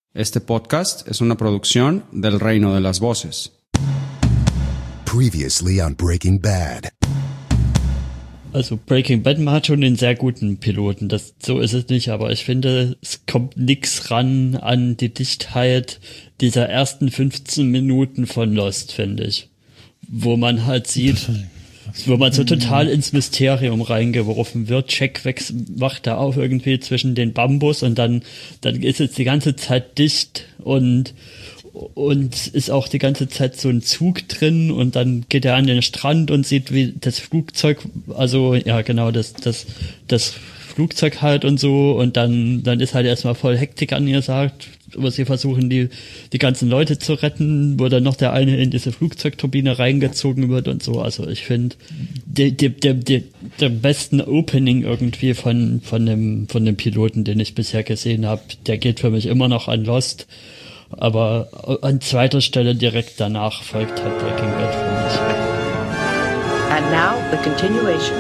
Este podcast es una producción del Reino de las Voces. Previously on Breaking Bad. Also Breaking Bad hat schon einen sehr guten Piloten, so ist es nicht, aber ich finde, es kommt nix ran an die Dichtheit dieser ersten 15 Minuten von Lost, finde ich. Wo man halt sieht, wo man so total ins Mysterium reingeworfen wird. Jack wacht da auf irgendwie zwischen den Bambus und dann ist es die ganze Zeit dicht und ist auch die ganze Zeit so ein Zug drin und dann geht er an den Strand und sieht, wie das Flugzeug, also ja genau, das Flugzeug halt und so und dann ist halt erstmal voll Hektik angesagt, wo sie versuchen, die ganzen Leute zu retten, wo dann noch der eine in diese Flugzeugturbine reingezogen wird und so. Also ich finde, der besten Opening irgendwie von dem Piloten, den ich bisher gesehen habe, der geht für mich immer noch an Lost. Aber an zweiter Stelle direkt danach folgt halt Breaking Bad für mich. And now the continuation.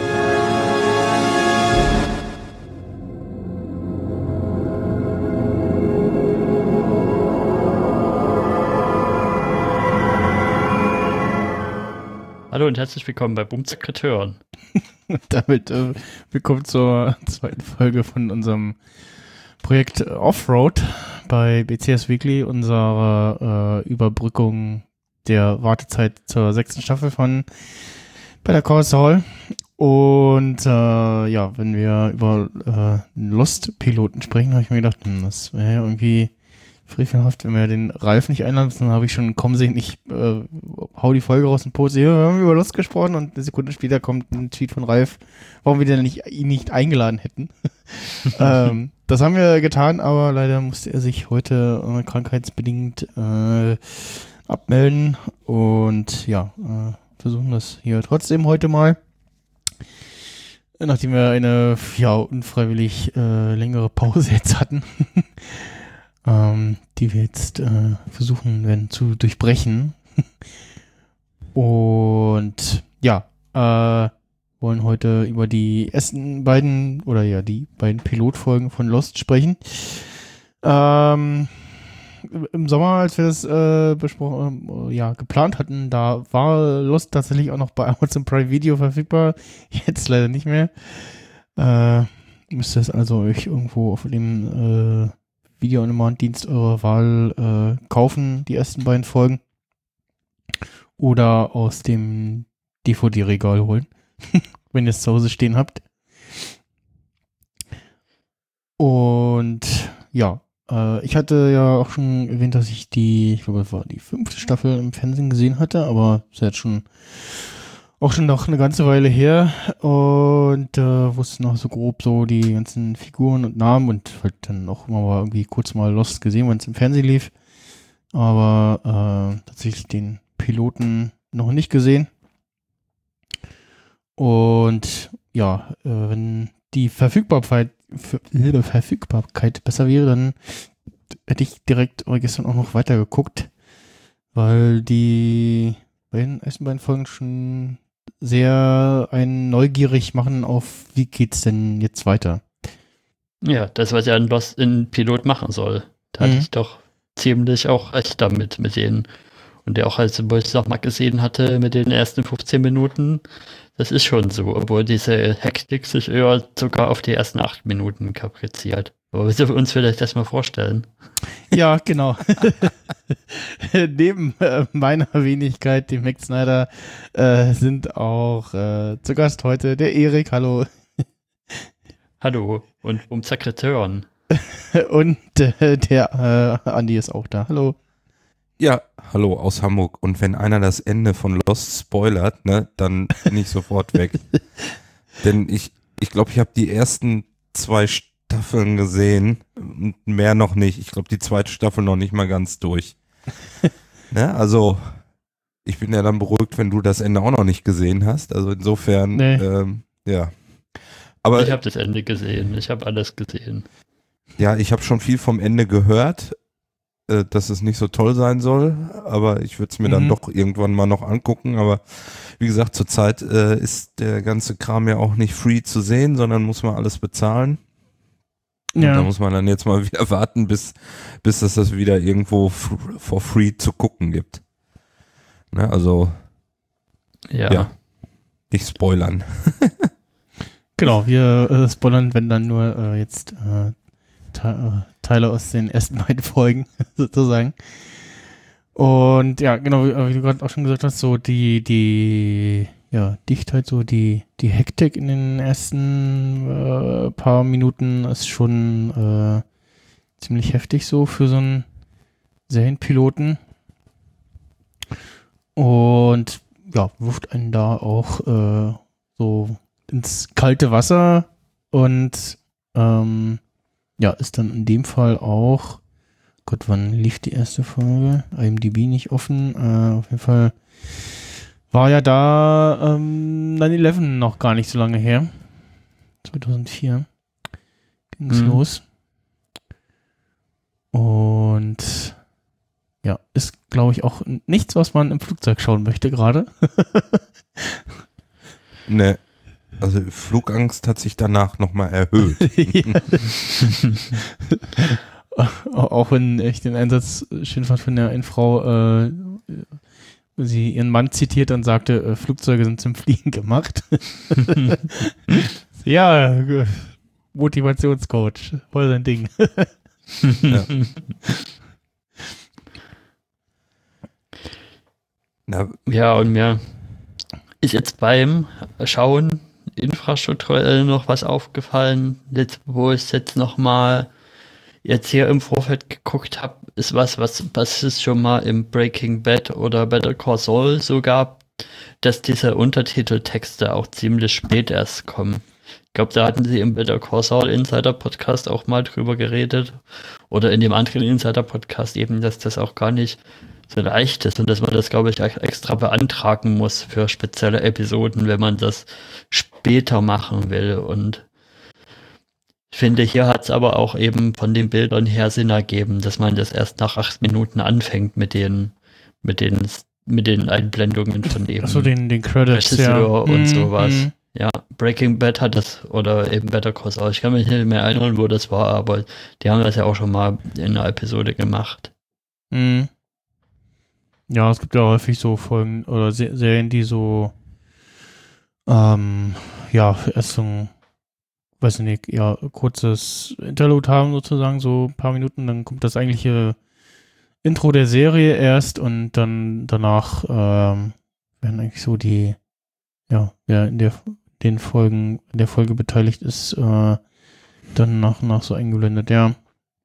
Hallo und herzlich willkommen bei Boom-Sekretören. Damit willkommen zur zweiten Folge von unserem Projekt Offroad bei BCS Weekly, unsere Überbrückung der Wartezeit zur 6. Staffel von Better Call Saul. Und wenn wir über Lost-Piloten sprechen, habe ich mir gedacht, das wäre ja irgendwie frevelhaft, wenn wir den Ralf nicht einladen, dann habe ich schon kommen sehen, ich hau die Folge raus und poste, wir haben über Lost gesprochen und eine Sekunde später kommt ein Tweet von Ralf, warum wir denn ihn nicht eingeladen hätten. Das haben wir getan, aber leider musste er sich heute krankheitsbedingt abmelden und versuchen das hier trotzdem heute mal. Nachdem wir eine unfreiwillig längere Pause jetzt hatten. Die wir jetzt versuchen werden zu durchbrechen. Und wollen heute über die ersten beiden Pilotfolgen von Lost sprechen. Im Sommer, als wir das geplant hatten, da war Lost tatsächlich auch noch bei Amazon Prime Video verfügbar. Jetzt leider nicht mehr. Müsst ihr es also euch irgendwo auf den Video-on-Demand-Dienst eurer Wahl kaufen, die ersten beiden Folgen. Oder aus dem DVD-Regal holen, wenn ihr es zu Hause stehen habt. Und ich hatte ja auch schon erwähnt, dass ich ich glaube, das war die 5. Staffel im Fernsehen gesehen hatte, aber es ist jetzt schon noch eine ganze Weile her und wusste noch so grob so die ganzen Figuren und Namen und halt dann auch immer mal irgendwie kurz mal Lost gesehen, wenn es im Fernsehen lief. Aber tatsächlich den Piloten noch nicht gesehen. Und wenn die Verfügbarkeit besser wäre, dann hätte ich direkt gestern auch noch weiter geguckt, weil die ersten beiden Folgen schon sehr einen neugierig machen auf, wie geht's denn jetzt weiter? Ja, das, was ja ein Lost in Pilot machen soll. Da hatte ich doch ziemlich auch recht damit mit denen. Und der auch, wo ich es noch mal gesehen hatte, mit den ersten 15 Minuten, das ist schon so, obwohl diese Hektik sich eher sogar auf die ersten 8 Minuten kapriziert. Aber willst du uns vielleicht das mal vorstellen? Ja, genau. Neben meiner Wenigkeit, dem Max Snyder, sind auch zu Gast heute der Erik, hallo. Hallo, und Sekretären. Und der Andi ist auch da, hallo. Ja, hallo aus Hamburg. Und wenn einer das Ende von Lost spoilert, ne, dann bin ich sofort weg. Denn ich glaube, ich habe die ersten 2 Staffeln gesehen und mehr noch nicht. Ich glaube, die 2. Staffel noch nicht mal ganz durch. Ne, also, ich bin ja dann beruhigt, wenn du das Ende auch noch nicht gesehen hast. Also insofern, nee. Aber ich habe das Ende gesehen. Ich habe alles gesehen. Ja, ich habe schon viel vom Ende gehört, dass es nicht so toll sein soll, aber ich würde es mir dann doch irgendwann mal noch angucken, aber wie gesagt, zurzeit ist der ganze Kram ja auch nicht free zu sehen, sondern muss man alles bezahlen Und da muss man dann jetzt mal wieder warten, bis es das wieder irgendwo for free zu gucken gibt. Ne, also ja, nicht spoilern. Genau, wir spoilern, wenn dann nur jetzt Teile aus den ersten beiden Folgen sozusagen. Und ja, genau, wie du gerade auch schon gesagt hast, so die Dichtheit, so die Hektik in den ersten paar Minuten ist schon ziemlich heftig so für so einen Serienpiloten. Und ja, wirft einen da auch so ins kalte Wasser und ist dann in dem Fall auch, Gott, wann lief die erste Folge? IMDb nicht offen. Auf jeden Fall war ja da 9/11 noch gar nicht so lange her. 2004 ging es los. Und ja, ist, glaube ich, auch nichts, was man im Flugzeug schauen möchte gerade. Ne, also Flugangst hat sich danach nochmal erhöht. Auch wenn ich den Einsatz schön fand von der einen Frau, sie ihren Mann zitiert und sagte, Flugzeuge sind zum Fliegen gemacht. Ja, Motivationscoach, voll sein Ding. Ja, und mir ist jetzt beim Schauen infrastrukturell noch was aufgefallen, jetzt, wo ich jetzt nochmal jetzt hier im Vorfeld geguckt habe, ist was es schon mal im Breaking Bad oder Better Call Saul so gab, dass diese Untertiteltexte auch ziemlich spät erst kommen. Ich glaube, da hatten sie im Better Call Saul Insider Podcast auch mal drüber geredet oder in dem anderen Insider Podcast eben, dass das auch gar nicht so leicht ist und dass man das, glaube ich, extra beantragen muss für spezielle Episoden, wenn man das später machen will. Und ich finde, hier hat es aber auch eben von den Bildern her Sinn ergeben, dass man das erst nach 8 Minuten anfängt mit den Einblendungen von eben Achso, den Credits, Regisseur und sowas. Ja, Breaking Bad hat das, oder eben Better Call Saul. Ich kann mich nicht mehr erinnern, wo das war, aber die haben das ja auch schon mal in einer Episode gemacht. Ja, es gibt ja häufig so Folgen oder Serien, die so erst so ein, weiß ich nicht, ja, kurzes Interlude haben sozusagen, so ein paar Minuten, dann kommt das eigentliche Intro der Serie erst und dann danach werden eigentlich so die, wer in der Folge beteiligt ist, dann nach so eingeblendet, ja.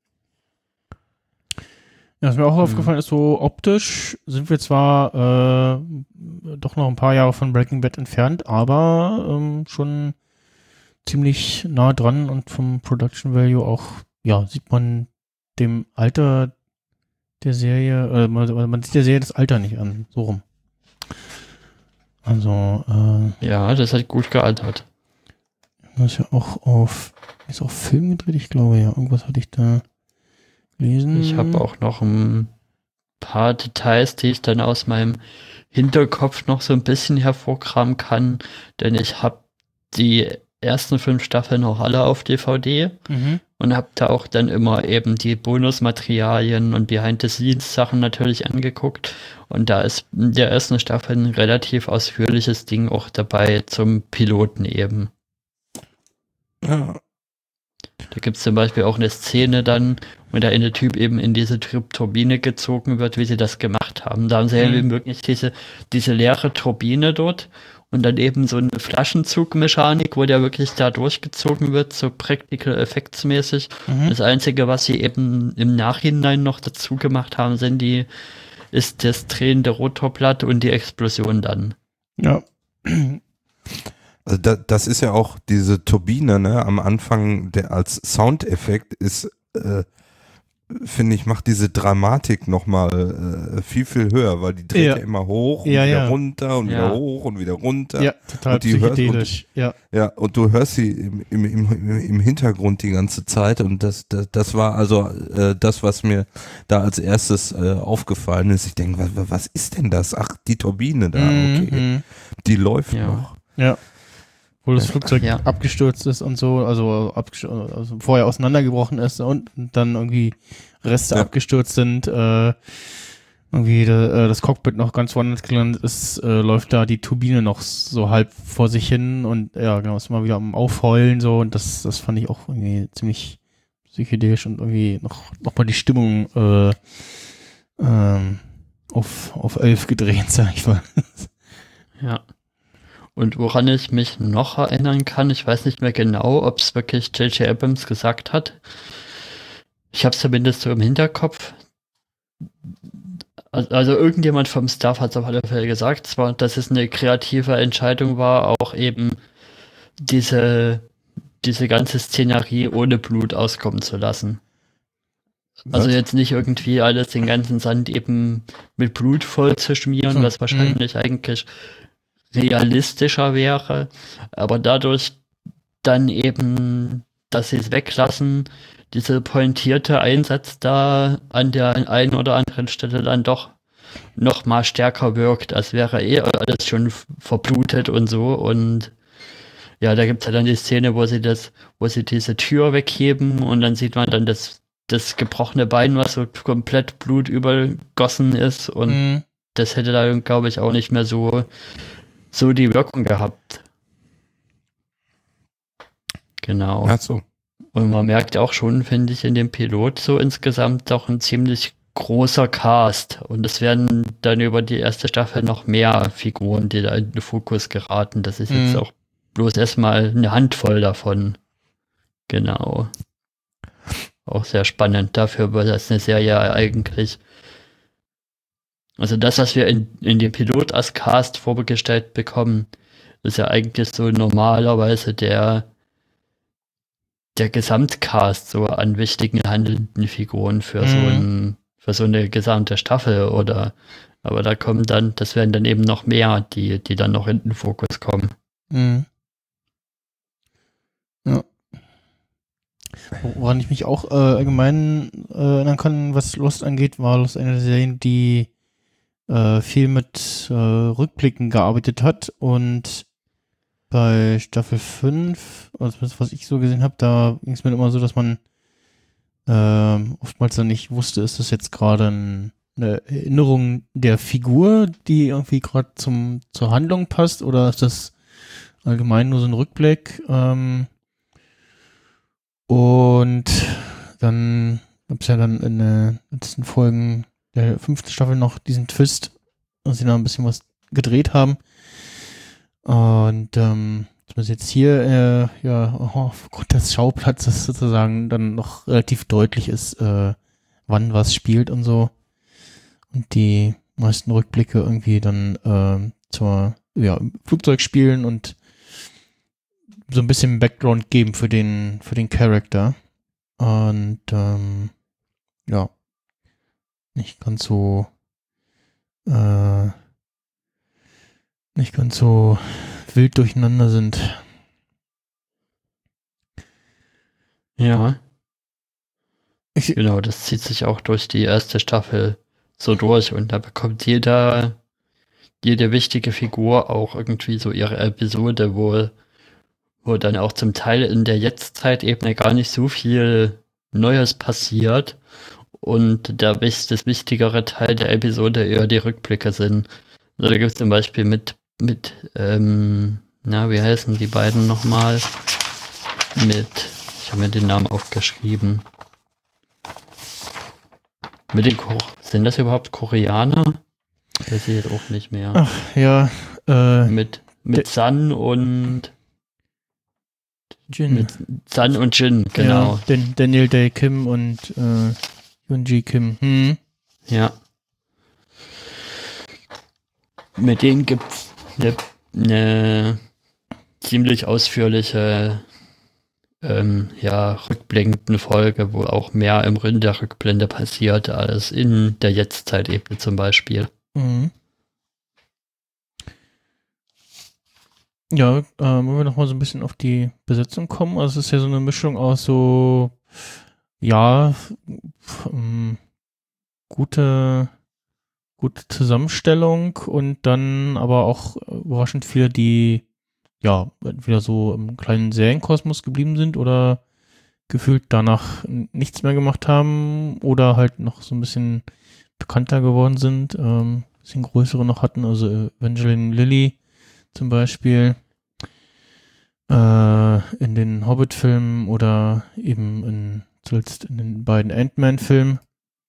Ja, was mir auch aufgefallen ist, so optisch sind wir zwar doch noch ein paar Jahre von Breaking Bad entfernt, aber schon ziemlich nah dran und vom Production Value auch, ja, sieht man dem Alter der Serie, man sieht der Serie das Alter nicht an, so rum. Also, ja, das hat gut gealtert. Das ist ja auch ist auf Film gedreht, ich glaube, ja, irgendwas hatte ich da gelesen. Ich habe auch noch ein paar Details, die ich dann aus meinem Hinterkopf noch so ein bisschen hervorkramen kann, denn ich habe die ersten 5 Staffeln auch alle auf DVD und habe da auch dann immer eben die Bonusmaterialien und Behind-the-Scenes-Sachen natürlich angeguckt und da ist in der ersten Staffel ein relativ ausführliches Ding auch dabei zum Piloten eben. Ja. Da gibt es zum Beispiel auch eine Szene dann, wo der eine Typ eben in diese Turbine gezogen wird, wie sie das gemacht haben. Da haben sie eben wirklich diese leere Turbine dort und dann eben so eine Flaschenzugmechanik, wo der wirklich da durchgezogen wird, so Practical Effects mäßig. Das Einzige, was sie eben im Nachhinein noch dazu gemacht haben, ist das drehende Rotorblatt und die Explosion dann. Ja. Also das ist ja auch diese Turbine, ne, am Anfang, der als Soundeffekt ist, finde ich, macht diese Dramatik nochmal viel, viel höher, weil die dreht ja immer hoch und wieder runter und wieder hoch und wieder runter. Ja, total und psychedelisch. Ja, und du hörst sie im Hintergrund die ganze Zeit und das war also das, was mir da als erstes aufgefallen ist. Ich denke, was ist denn das? Ach, die Turbine da, okay. Die läuft noch. Ja. wo das Flugzeug Ja. abgestürzt ist und so, also vorher auseinandergebrochen ist und dann irgendwie Reste abgestürzt sind, irgendwie das Cockpit noch ganz woanders gelandet ist, läuft da die Turbine noch so halb vor sich hin und ja, genau, ist mal wieder am Aufheulen so und das fand ich auch irgendwie ziemlich psychedelisch und irgendwie noch mal die Stimmung auf 11 gedreht, sag ich mal. Ja. Und woran ich mich noch erinnern kann, ich weiß nicht mehr genau, ob es wirklich J.J. Abrams gesagt hat. Ich habe es zumindest so im Hinterkopf. Also irgendjemand vom Staff hat es auf alle Fälle gesagt, zwar, dass es eine kreative Entscheidung war, auch eben diese ganze Szenerie ohne Blut auskommen zu lassen. Also jetzt nicht irgendwie alles, den ganzen Sand eben mit Blut voll zu schmieren, was wahrscheinlich eigentlich realistischer wäre, aber dadurch dann eben, dass sie es weglassen, diese pointierte Einsatz da an der einen oder anderen Stelle dann doch noch mal stärker wirkt, als wäre alles schon verblutet und so. Und ja, da gibt's ja dann die Szene, wo sie diese Tür wegheben und dann sieht man dann das gebrochene Bein, was so komplett Blut übergossen ist und das hätte da, glaube ich, auch nicht mehr so die Wirkung gehabt. Genau. Ja, so. Und man merkt auch schon, finde ich, in dem Pilot so insgesamt doch ein ziemlich großer Cast. Und es werden dann über die erste Staffel noch mehr Figuren, die da in den Fokus geraten. Das ist jetzt auch bloß erstmal eine Handvoll davon. Genau. Auch sehr spannend dafür, weil das eine Serie eigentlich. Also das, was wir in dem Pilot als Cast vorgestellt bekommen, ist ja eigentlich so normalerweise der Gesamtcast so an wichtigen handelnden Figuren für so eine gesamte Staffel aber da kommen dann, das werden dann eben noch mehr, die dann noch in den Fokus kommen. Ja. Woran ich mich auch allgemein erinnern kann, was Lost angeht, war Lost eine der Serien, die viel mit Rückblicken gearbeitet hat und bei Staffel 5, also das, was ich so gesehen habe, da ging es mir immer so, dass man oftmals dann nicht wusste, ist das jetzt gerade eine Erinnerung der Figur, die irgendwie gerade zur Handlung passt, oder ist das allgemein nur so ein Rückblick? Und dann gab es ja dann in den letzten Folgen der 5. Staffel noch diesen Twist, dass sie da ein bisschen was gedreht haben. Und zumindest jetzt hier, aufgrund des Schauplatzes sozusagen dann noch relativ deutlich ist, wann was spielt und so. Und die meisten Rückblicke irgendwie dann zur Flugzeug spielen und so ein bisschen Background geben für den Charakter. Und nicht ganz so wild durcheinander sind. Ja. Genau, das zieht sich auch durch die erste Staffel so durch und da bekommt jede wichtige Figur auch irgendwie so ihre Episode, wo dann auch zum Teil in der Jetztzeitebene gar nicht so viel Neues passiert und das wichtigere Teil der Episode eher die Rückblicke sind. Also da gibt es zum Beispiel mit wie heißen die beiden nochmal? Ich habe mir den Namen aufgeschrieben. Sind das überhaupt Koreaner? Weiß ich jetzt auch nicht mehr. Ach, ja. Mit Sun und Jin. Mit Sun und Jin, genau. Ja, Daniel Day Kim und Yoonji Kim. Ja. Mit denen gibt's eine ziemlich ausführliche rückblickende Folge, wo auch mehr im Rind der Rückblende passiert als in der Jetztzeitebene zum Beispiel. Ja, wollen wir nochmal so ein bisschen auf die Besetzung kommen? Also es ist ja so eine Mischung aus so, gute Zusammenstellung und dann aber auch überraschend viele, die ja, entweder so im kleinen Serienkosmos geblieben sind oder gefühlt danach nichts mehr gemacht haben oder halt noch so ein bisschen bekannter geworden sind, bisschen größere noch hatten, also Evangeline Lilly zum Beispiel in den Hobbit-Filmen oder eben zuletzt in den beiden Ant-Man-Filmen.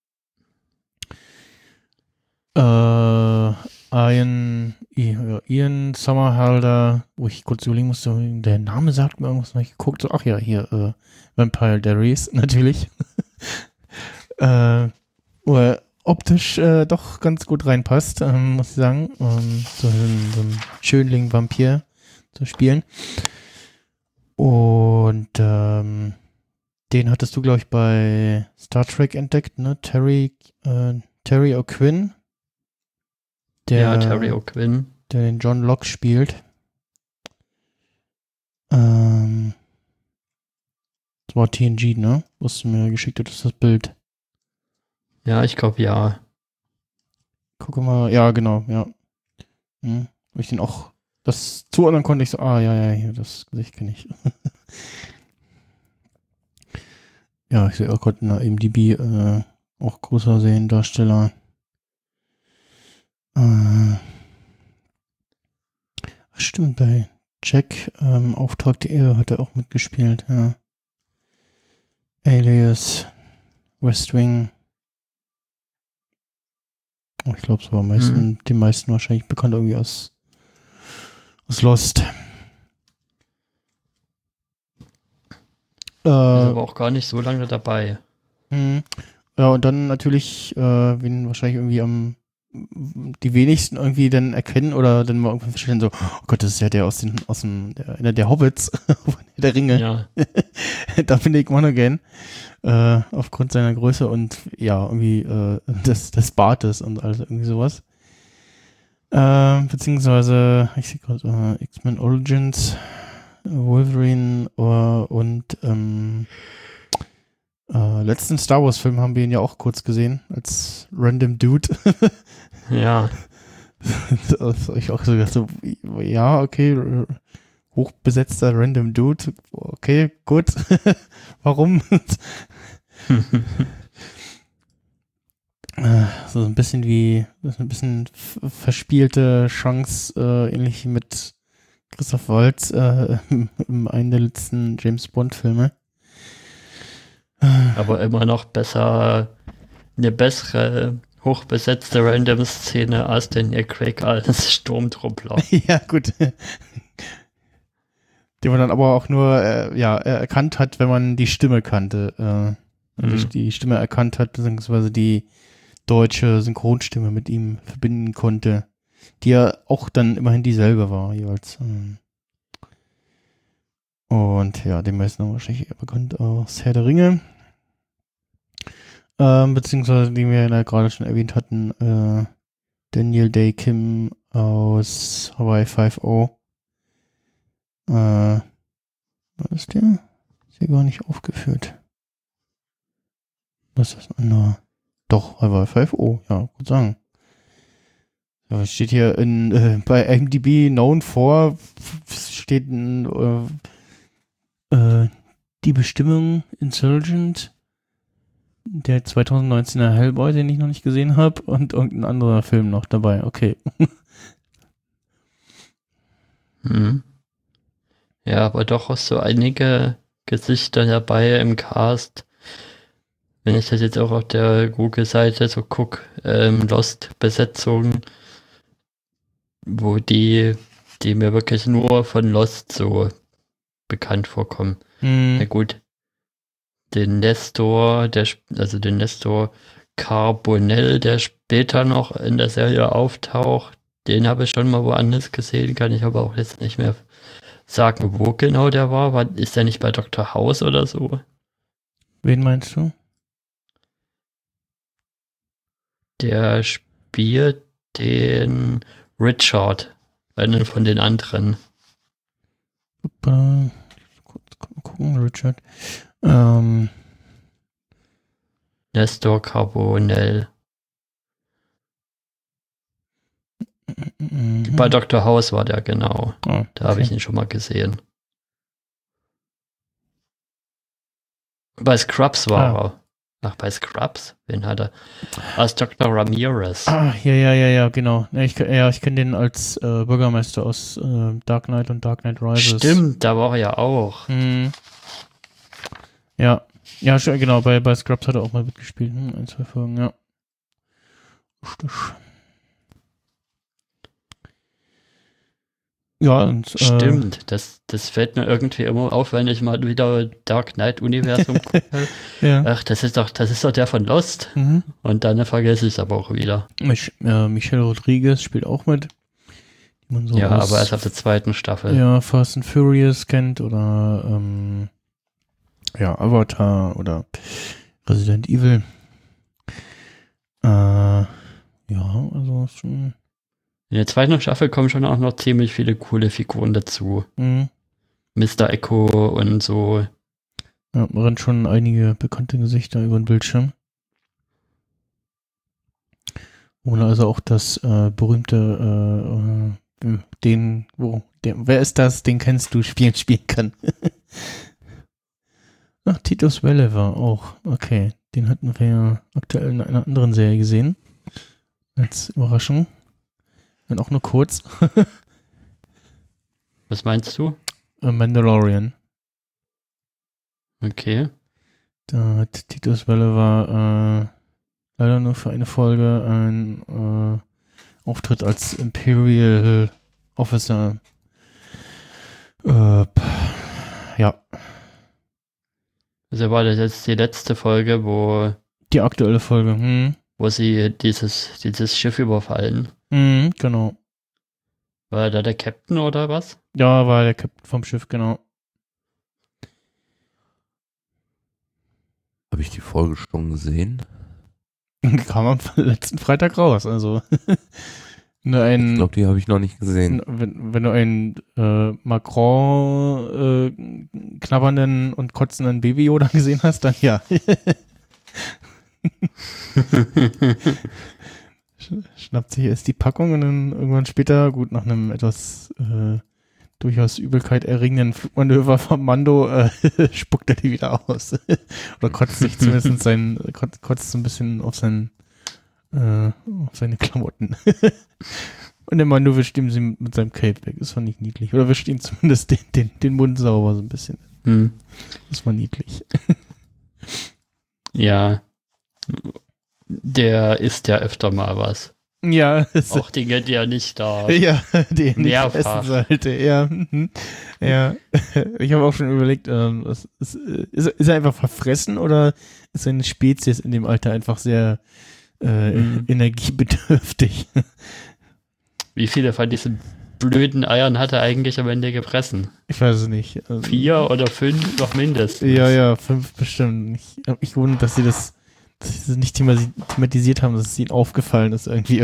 Ian Somerhalder, wo ich kurz überlegen musste, der Name sagt mir irgendwas, habe ich geguckt, so, ach ja, hier, Vampire Diaries, natürlich. Wo er optisch doch ganz gut reinpasst, muss ich sagen, so ein Schönling-Vampir zu spielen. Und den hattest du, glaube ich, bei Star Trek entdeckt, ne? Terry O'Quinn. Terry O'Quinn. Der den John Locke spielt. Das war TNG, ne? Was du mir geschickt hattest, das Bild. Ja, ich glaube, ja. Gucke mal, ja, genau, ja. Weil ich den auch, das zuordnen konnte, ich so, ja, hier, das Gesicht kenne ich. Ja, ich sehe auch gerade in der IMDb auch großer Seriendarsteller. Stimmt, bei Jack Auftrag der Ehre hat er auch mitgespielt, ja. Alias, West Wing. Ich glaube, es war den meisten wahrscheinlich bekannt irgendwie aus Lost. Ist aber auch gar nicht so lange dabei. Ja, und dann natürlich, wen wahrscheinlich irgendwie die wenigsten irgendwie dann erkennen oder dann mal irgendwann feststellen, so, oh Gott, das ist ja der einer der Hobbits von der Ringe. Ja. Dominic Monaghan, aufgrund seiner Größe und ja, irgendwie des Bartes und alles irgendwie sowas. Beziehungsweise, ich sehe gerade X-Men Origins, Wolverine und letzten Star Wars Film haben wir ihn ja auch kurz gesehen, als Random Dude. Ja. Das habe ich auch so gedacht, so, ja, okay, hochbesetzter Random Dude, okay, gut. Warum? So ein bisschen verspielte Chance, ähnlich wie mit Christoph Waltz im einen der letzten James Bond Filme. Aber immer noch eine bessere, hochbesetzte Random-Szene als Daniel Craig als Sturmtruppler. Ja, gut. Den man dann aber auch nur erkannt hat, wenn man die Stimme kannte. Die Stimme erkannt hat, beziehungsweise die deutsche Synchronstimme mit ihm verbinden konnte, die ja auch dann immerhin dieselbe war, jeweils. Und ja, den meisten haben wahrscheinlich eher bekannt aus Herr der Ringe. Beziehungsweise, die wir ja gerade schon erwähnt hatten, Daniel Day Kim aus Hawaii 5.0. Was ist der? Ist hier gar nicht aufgeführt. Was ist das andere? Doch, Hawaii 5.0, ja, gut sagen. Ja, steht hier bei IMDb known for, steht die Bestimmung Insurgent, der 2019er Hellboy, den ich noch nicht gesehen habe, und irgendein anderer Film noch dabei. Okay. Ja, aber doch auch so einige Gesichter dabei im Cast. Wenn ich das jetzt auch auf der Google-Seite so gucke, Lost-Besetzung, wo die mir wirklich nur von Lost so bekannt vorkommen. Na gut, den Nestor Carbonell, der später noch in der Serie auftaucht, den habe ich schon mal woanders gesehen, kann ich aber auch jetzt nicht mehr sagen, wo genau der war. Ist der nicht bei Dr. House oder so? Wen meinst du? Der spielt den Richard, einen von den anderen. Kurz gucken, Richard. Nestor Carbonell. Bei Dr. House war der, genau. Oh, Da habe ich ihn schon mal gesehen. Bei Scrubs war er. Ach, bei Scrubs? Wen hat er? Als Dr. Ramirez. Ja, genau. Ja, ich kenne den als Bürgermeister aus Dark Knight und Dark Knight Rises. Stimmt, da war er ja auch. Ja, genau, bei Scrubs hat er auch mal mitgespielt. 1, 2 Folgen, ja. Ja, und Stimmt, das fällt mir irgendwie immer auf, wenn ich mal wieder Dark Knight-Universum gucke. ja. Ach, das ist doch der von Lost. Mhm. Und dann vergesse ich es aber auch wieder. Michelle Rodriguez spielt auch mit. Die man so Ja, aus, aber erst ab der 2. Staffel. Ja, Fast and Furious kennt oder Avatar oder Resident Evil. Ja, also schon. In der 2. Staffel kommen schon auch noch ziemlich viele coole Figuren dazu. Mr. Echo und so. Ja, man rennt schon einige bekannte Gesichter über den Bildschirm. Oder also auch das berühmte wer ist das, den kennst du, spielen kann. Ach, Titus Welliver auch. Okay, den hatten wir ja aktuell in einer anderen Serie gesehen. Als Überraschung. Wenn auch nur kurz. Was meinst du? Mandalorian. Okay. Da hat Titus Welliver leider nur für eine Folge einen Auftritt als Imperial Officer. Ja. Also war das jetzt die letzte Folge, wo Die aktuelle Folge. wo sie dieses Schiff überfallen. Genau. War da der Captain oder was? Ja, war der Captain vom Schiff, genau. Habe ich die Folge schon gesehen? Kam am letzten Freitag raus, also. Ich glaube, die habe ich noch nicht gesehen. Wenn du einen Macron knabbernden und kotzenden Baby Yoda gesehen hast, dann ja. Schnappt sich erst die Packung und dann irgendwann später, gut, nach einem etwas durchaus Übelkeit erregenden Flugmanöver vom Mando, spuckt er die wieder aus. Oder kotzt sich zumindest kotzt so ein bisschen auf seine Klamotten. Und der Mando wischt ihm sie mit seinem Cape weg. Das fand ich niedlich. Oder wischt ihm zumindest den Mund sauber so ein bisschen. Das war niedlich. Ja. Der isst ja öfter mal was. Ja. Auch Dinge, die er nicht darf. Ja, die er nicht Mehrfach. essen sollte. Ja. Ja. Ich habe auch schon überlegt, ist er einfach verfressen oder ist seine Spezies in dem Alter einfach sehr energiebedürftig? Wie viele von diesen blöden Eiern hat er eigentlich am Ende gefressen? Ich weiß es nicht. 4 oder 5 noch mindestens. Ja, 5 bestimmt. Ich habe mich gewundert, dass sie das nicht thematisiert haben, dass es ihnen aufgefallen ist irgendwie.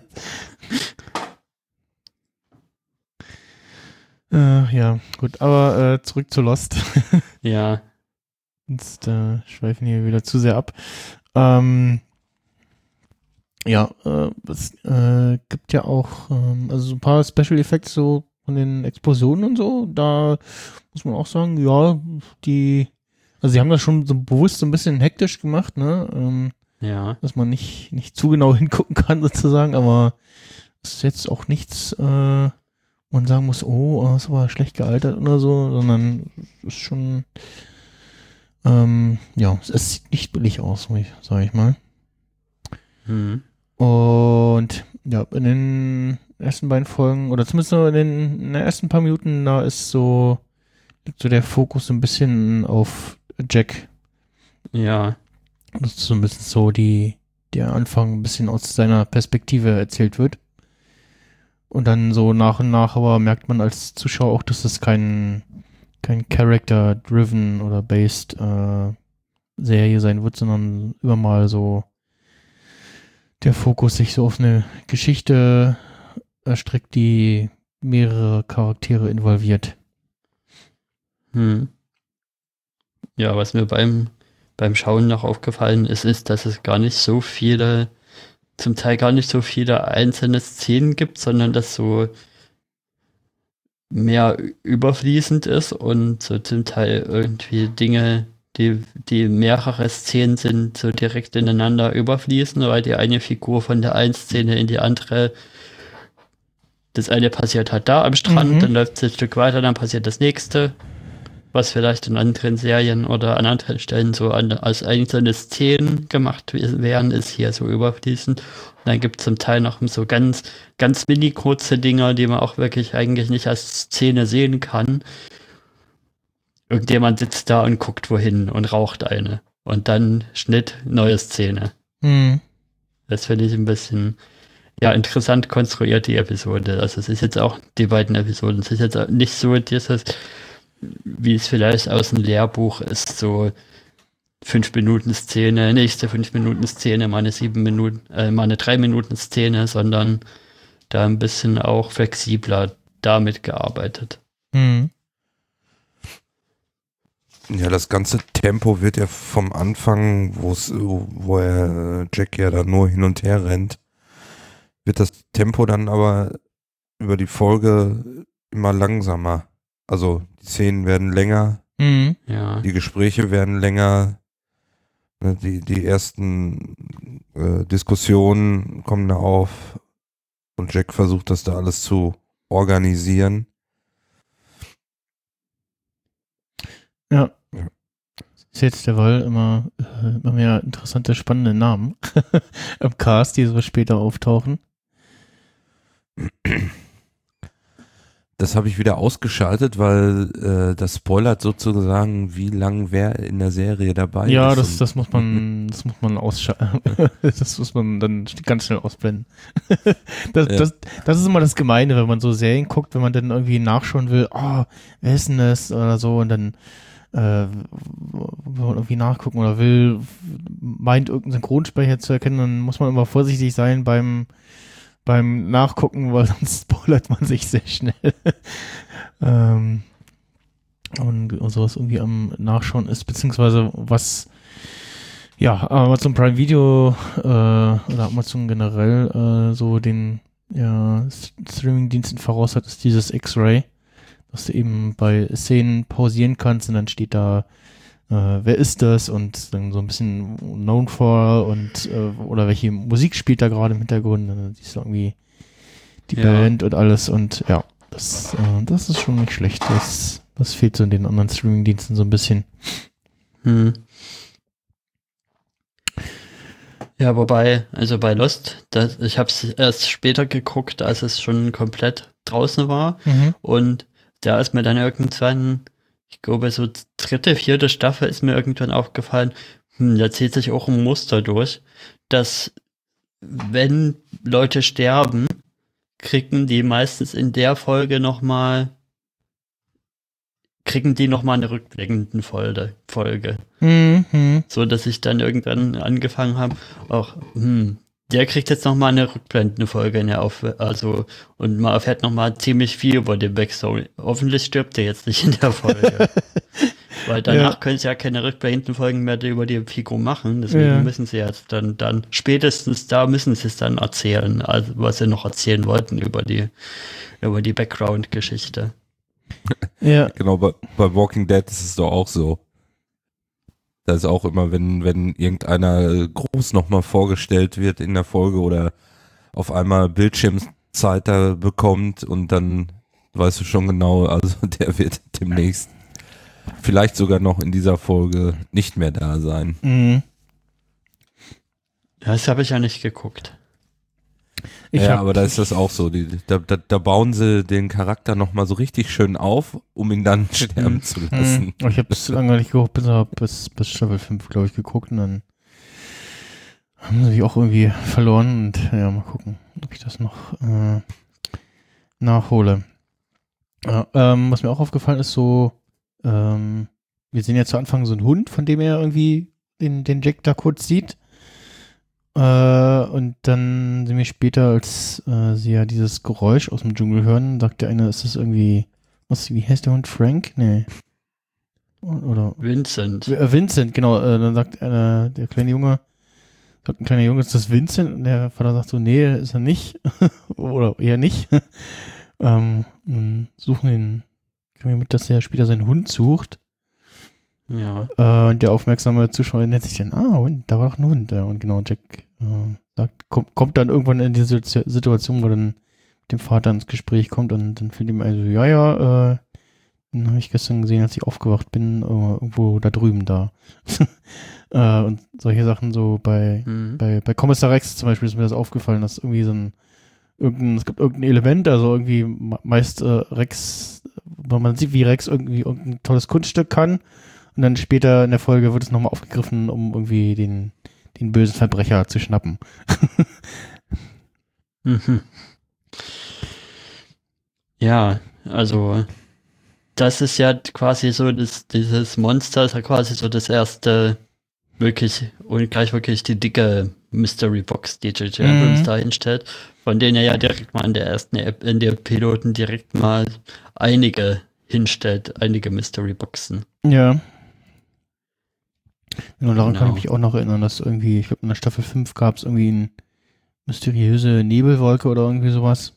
Ja, gut. Aber zurück zu Lost. Ja. Jetzt schweifen hier wieder zu sehr ab. Es gibt ja auch also so ein paar Special Effects so von den Explosionen und so. Da muss man auch sagen, ja, also sie haben das schon so bewusst so ein bisschen hektisch gemacht, ne? Ja. Dass man nicht zu genau hingucken kann sozusagen, aber es ist jetzt auch nichts, wo man sagen muss, das ist aber schlecht gealtert oder so, sondern es ist schon, es sieht nicht billig aus, sag ich mal. Und ja, in den ersten beiden Folgen, oder zumindest nur in den ersten paar Minuten, da liegt so der Fokus so ein bisschen auf Jack. Ja. Das ist so ein bisschen so der Anfang ein bisschen aus seiner Perspektive erzählt wird. Und dann so nach und nach aber merkt man als Zuschauer auch, dass es kein Character-driven oder based Serie sein wird, sondern immer mal so der Fokus sich so auf eine Geschichte erstreckt, die mehrere Charaktere involviert. Ja, was mir beim Schauen noch aufgefallen ist, dass es gar nicht so viele zum Teil gar nicht so viele einzelne Szenen gibt, sondern das so mehr überfließend ist und so zum Teil irgendwie Dinge, die mehrere Szenen sind, so direkt ineinander überfließen, weil die eine Figur von der einen Szene in die andere, das eine passiert halt da am Strand, dann läuft es ein Stück weiter, dann passiert das nächste, was vielleicht in anderen Serien oder an anderen Stellen so als einzelne Szenen gemacht werden, ist hier so überfließend. Und dann gibt es zum Teil noch so ganz, ganz mini kurze Dinger, die man auch wirklich eigentlich nicht als Szene sehen kann. Irgendjemand sitzt da und guckt wohin und raucht eine. Und dann Schnitt, neue Szene. Das finde ich ein bisschen, ja, interessant konstruiert, die Episode. Also es ist jetzt auch, die beiden Episoden, es ist jetzt auch nicht so dieses, wie es vielleicht aus dem Lehrbuch ist, so 5-Minuten-Szene, nächste 5-Minuten-Szene, mal eine 7 Minuten, mal eine 3-Minuten-Szene, sondern da ein bisschen auch flexibler damit gearbeitet. Ja, das ganze Tempo wird ja vom Anfang, wo er Jack ja da nur hin und her rennt, wird das Tempo dann aber über die Folge immer langsamer. Also die Szenen werden länger, Ja. die Gespräche werden länger, ne, die ersten Diskussionen kommen da auf und Jack versucht das da alles zu organisieren. Ja. Ist jetzt derweil immer mehr interessante, spannende Namen im Cast, die so später auftauchen. Das habe ich wieder ausgeschaltet, weil das spoilert sozusagen, wie lang wer in der Serie dabei ist. Ja, das muss man ausschalten. Das muss man dann ganz schnell ausblenden. Das ist immer das Gemeine, wenn man so Serien guckt, wenn man dann irgendwie nachschauen will, wer ist denn das oder so, und dann wenn man irgendwie nachgucken oder meint irgendeinen Synchronsprecher zu erkennen, dann muss man immer vorsichtig sein beim Nachgucken, weil sonst spoilert man sich sehr schnell. Und sowas irgendwie am Nachschauen ist, beziehungsweise was Amazon Prime Video oder Amazon generell so den Streaming-Diensten voraus hat, ist dieses X-Ray, dass du eben bei Szenen pausieren kannst und dann steht da, wer ist das, und dann so ein bisschen known for und oder welche Musik spielt da gerade im Hintergrund, dann siehst du irgendwie die Band und alles, und ja, das ist schon nicht schlecht. Das fehlt so in den anderen Streaming-Diensten so ein bisschen. Ja, wobei, also bei Lost, ich habe es erst später geguckt, als es schon komplett draußen war, und da ist mir dann irgendwann, ich glaube so 3., 4. Staffel ist mir irgendwann aufgefallen, da zieht sich auch ein Muster durch, dass wenn Leute sterben, kriegen die meistens in der Folge nochmal eine rückblickende Folge. So, dass ich dann irgendwann angefangen habe, auch, der kriegt jetzt nochmal eine rückblendende Folge und man erfährt nochmal ziemlich viel über den Backstory. Hoffentlich stirbt der jetzt nicht in der Folge. Weil danach können sie ja keine rückblendenden Folgen mehr über die Figur machen, deswegen müssen sie jetzt dann spätestens da müssen sie es dann erzählen, also was sie noch erzählen wollten über die Background-Geschichte. Ja. Genau, bei Walking Dead ist es doch auch so. Da ist auch immer, wenn irgendeiner groß nochmal vorgestellt wird in der Folge oder auf einmal Bildschirmzeit da bekommt, und dann weißt du schon genau, also der wird demnächst vielleicht sogar noch in dieser Folge nicht mehr da sein. Das habe ich ja nicht geguckt. Aber da ist das auch so. Da bauen sie den Charakter nochmal so richtig schön auf, um ihn dann sterben zu lassen. Ich habe es lange nicht geguckt, bis Staffel 5, glaube ich, geguckt, und dann haben sie mich auch irgendwie verloren, und mal gucken, ob ich das noch nachhole. Was mir auch aufgefallen ist, so wir sehen ja zu Anfang so einen Hund, von dem er irgendwie den Jack da kurz sieht. Und dann sehen wir später, als sie ja dieses Geräusch aus dem Dschungel hören, sagt der eine, ist das irgendwie, wie heißt der Hund? Frank? Nee. Oder Vincent. Vincent, genau. Dann sagt der kleine Junge, ein kleiner Junge, ist das Vincent? Und der Vater sagt so, nee, ist er nicht. Oder eher nicht. Suchen den, kriegen wir mit, dass er später seinen Hund sucht. Ja. Und der aufmerksame Zuschauer nennt sich dann, Hund, da war doch ein Hund. Ja, und genau, Jack sagt, kommt dann irgendwann in diese Situation, wo dann mit dem Vater ins Gespräch kommt und dann findet ihm also, den habe ich gestern gesehen, als ich aufgewacht bin, irgendwo da drüben da. Und solche Sachen so bei Kommissar Rex zum Beispiel ist mir das aufgefallen, dass irgendwie es gibt irgendein Element, also irgendwie meist Rex, wenn man sieht, wie Rex irgendwie irgendein tolles Kunststück kann und dann später in der Folge wird es nochmal aufgegriffen, um irgendwie den bösen Verbrecher zu schnappen. Mhm. Ja, also das ist ja quasi so, dieses Monster ist ja quasi so das erste wirklich und gleich wirklich die dicke Mystery Box, die J.J. Abrams da hinstellt, von denen er ja direkt mal in der Piloten direkt mal einige hinstellt, einige Mystery Boxen. Ja. Genau, daran kann ich mich auch noch erinnern, dass irgendwie, ich glaube in der Staffel 5 gab es irgendwie eine mysteriöse Nebelwolke oder irgendwie sowas.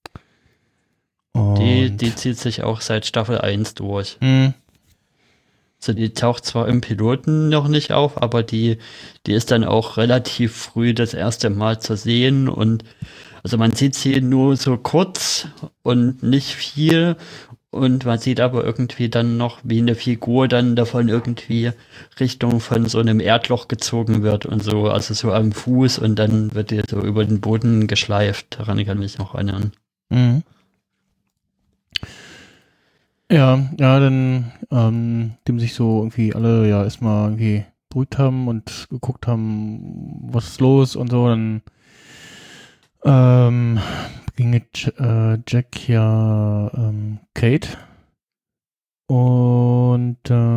Die zieht sich auch seit Staffel 1 durch. Also die taucht zwar im Piloten noch nicht auf, aber die ist dann auch relativ früh das erste Mal zu sehen und also man sieht sie nur so kurz und nicht viel und man sieht aber irgendwie dann noch, wie eine Figur dann davon irgendwie Richtung von so einem Erdloch gezogen wird und so, also so am Fuß und dann wird die so über den Boden geschleift. Daran kann ich mich noch erinnern. Mhm. Ja, dann, dem sich so irgendwie alle ja erstmal irgendwie beruhigt haben und geguckt haben, was ist los und so, dann ging Jack ja Kate und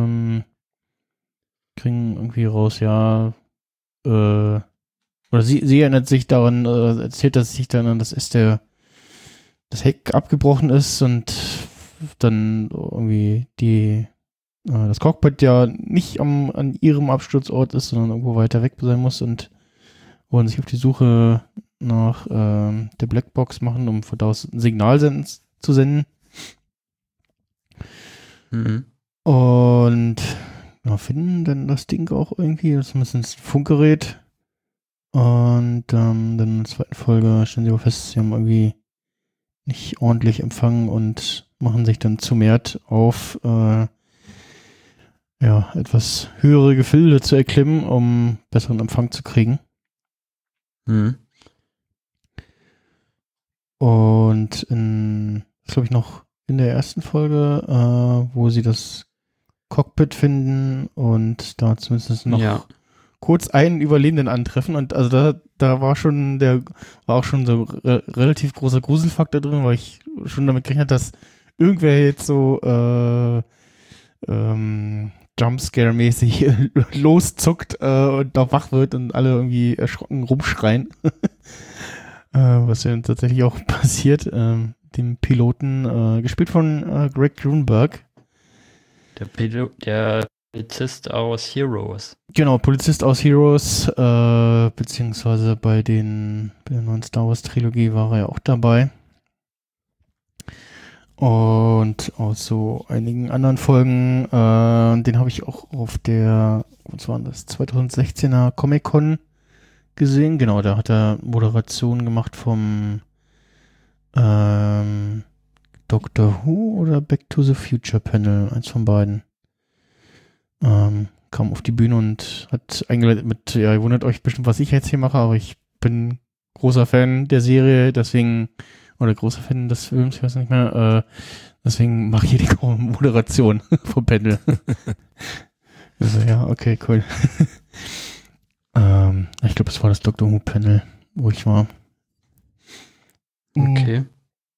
kriegen irgendwie raus, ja, oder sie erinnert sich daran, erzählt, dass sich dann, dass das Heck abgebrochen ist und dann irgendwie das Cockpit ja nicht an ihrem Absturzort ist, sondern irgendwo weiter weg sein muss und wollen sich auf die Suche nach der Blackbox machen, um von da aus ein Signal zu senden. Mhm. Und ja, finden dann das Ding auch irgendwie, zumindest ein Funkgerät. Und dann in der zweiten Folge stellen sie aber fest, sie haben irgendwie nicht ordentlich empfangen und machen sich dann zumehrt auf etwas höhere Gefilde zu erklimmen, um besseren Empfang zu kriegen. Mhm. Und glaube ich, noch in der ersten Folge, wo sie das Cockpit finden und da zumindest noch kurz einen Überlebenden antreffen und also da war auch schon so relativ großer Gruselfaktor drin, weil ich schon damit gerechnet habe, dass irgendwer jetzt so Jumpscare-mäßig loszuckt und da wach wird und alle irgendwie erschrocken rumschreien. Was ja tatsächlich auch passiert, dem Piloten, gespielt von Greg Grunberg. Der Polizist aus Heroes. Genau, Polizist aus Heroes, beziehungsweise bei der neuen Star Wars Trilogie war er ja auch dabei. Und aus so einigen anderen Folgen, den habe ich auch auf der, was war das, 2016er Comic-Con gesehen. Genau, da hat er Moderation gemacht vom Doctor Who oder Back to the Future Panel, eins von beiden. Kam auf die Bühne und hat eingeleitet mit, ja, ihr wundert euch bestimmt, was ich jetzt hier mache, aber ich bin großer Fan der Serie, deswegen, oder großer Fan des Films, ich weiß nicht mehr, deswegen mache ich hier die Moderation vom Panel. Also, ja, okay, cool. Ich glaube, es war das Doctor Who Panel, wo ich war. Okay.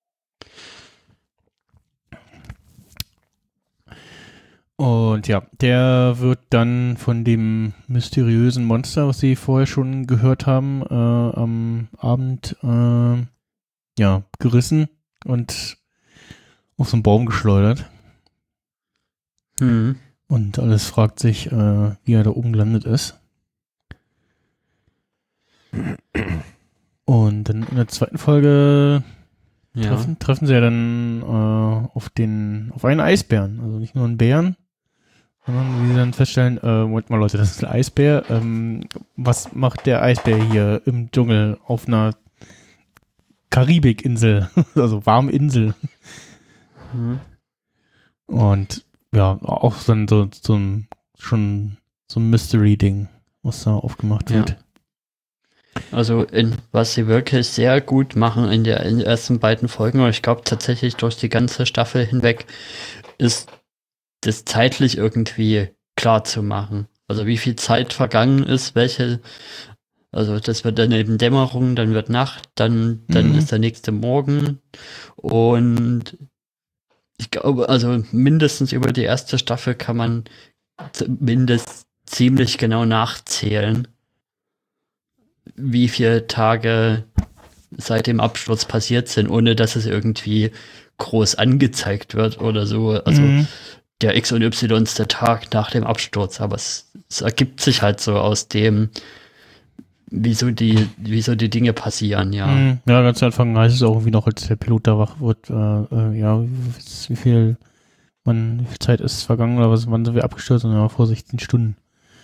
Und ja, der wird dann von dem mysteriösen Monster, was sie vorher schon gehört haben, am Abend gerissen und auf so einen Baum geschleudert. Mhm. Und alles fragt sich, wie er da oben gelandet ist. Und dann in der zweiten Folge Ja. treffen sie ja dann auf einen Eisbären. Also nicht nur einen Bären, sondern wie sie dann feststellen, Moment mal Leute, das ist ein Eisbär. Was macht der Eisbär hier im Dschungel auf einer Karibikinsel? Also warme Insel. Mhm. Und ja, auch dann schon so ein Mystery-Ding, was da aufgemacht wird. Ja. Also was sie wirklich sehr gut machen in den ersten beiden Folgen, und ich glaube tatsächlich durch die ganze Staffel hinweg, ist das zeitlich irgendwie klar zu machen. Also wie viel Zeit vergangen ist, also das wird dann eben Dämmerung, dann wird Nacht, dann ist der nächste Morgen, und ich glaube, also mindestens über die erste Staffel kann man zumindest ziemlich genau nachzählen, wie viele Tage seit dem Absturz passiert sind, ohne dass es irgendwie groß angezeigt wird oder so. Also der X und Y ist der Tag nach dem Absturz, aber es ergibt sich halt so aus dem, wieso die Dinge passieren, ja. Ja, ganz am Anfang heißt es auch irgendwie noch, als der Pilot da wach wird, wie viel Zeit ist vergangen oder wann sind wir abgestürzt? Und ja, vor 16 Stunden.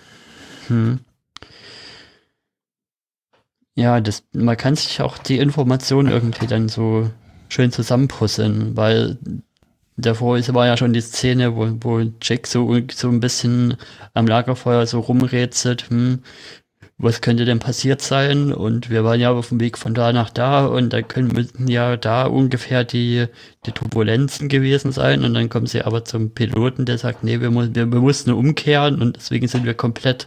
Ja, man kann sich auch die Informationen irgendwie dann so schön zusammenpuzzeln, weil davor war ja schon die Szene, wo Jack so ein bisschen am Lagerfeuer so rumrätselt, was könnte denn passiert sein? Und wir waren ja auf dem Weg von da nach da, und dann müssen ja da ungefähr die Turbulenzen gewesen sein, und dann kommen sie aber zum Piloten, der sagt, nee, wir mussten umkehren, und deswegen sind wir komplett,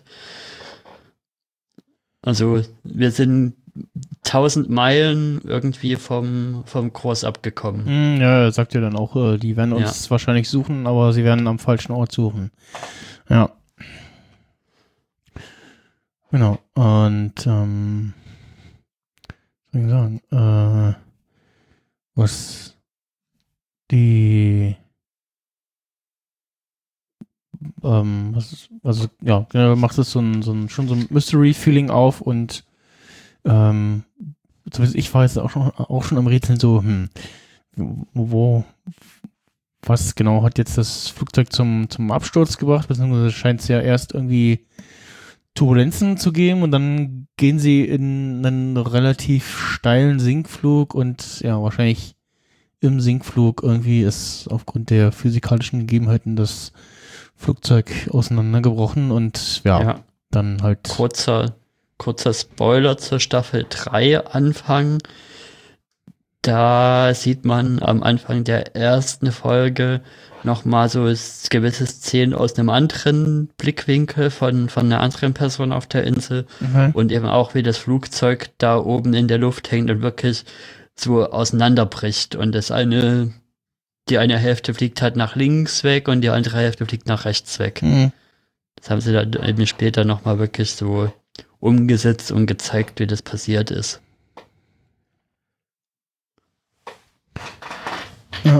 also wir sind 1000 Meilen irgendwie vom Kurs abgekommen. Ja, er sagt ja dann auch, die werden uns wahrscheinlich suchen, aber sie werden am falschen Ort suchen. Ja. Genau. Und was soll ich sagen? Was die macht es schon so ein Mystery-Feeling auf, und zumindest ich war jetzt auch schon am Rätseln so, was genau hat jetzt das Flugzeug zum Absturz gebracht, beziehungsweise scheint es ja erst irgendwie Turbulenzen zu geben, und dann gehen sie in einen relativ steilen Sinkflug, und ja, wahrscheinlich im Sinkflug irgendwie ist aufgrund der physikalischen Gegebenheiten das Flugzeug auseinandergebrochen, und dann halt kurzer Spoiler zur Staffel 3 Anfang. Da sieht man am Anfang der ersten Folge nochmal so gewisse Szenen aus einem anderen Blickwinkel von einer anderen Person auf der Insel, und eben auch, wie das Flugzeug da oben in der Luft hängt und wirklich so auseinanderbricht, und die eine Hälfte fliegt halt nach links weg und die andere Hälfte fliegt nach rechts weg. Das haben sie dann eben später nochmal wirklich so umgesetzt und gezeigt, wie das passiert ist. Ja.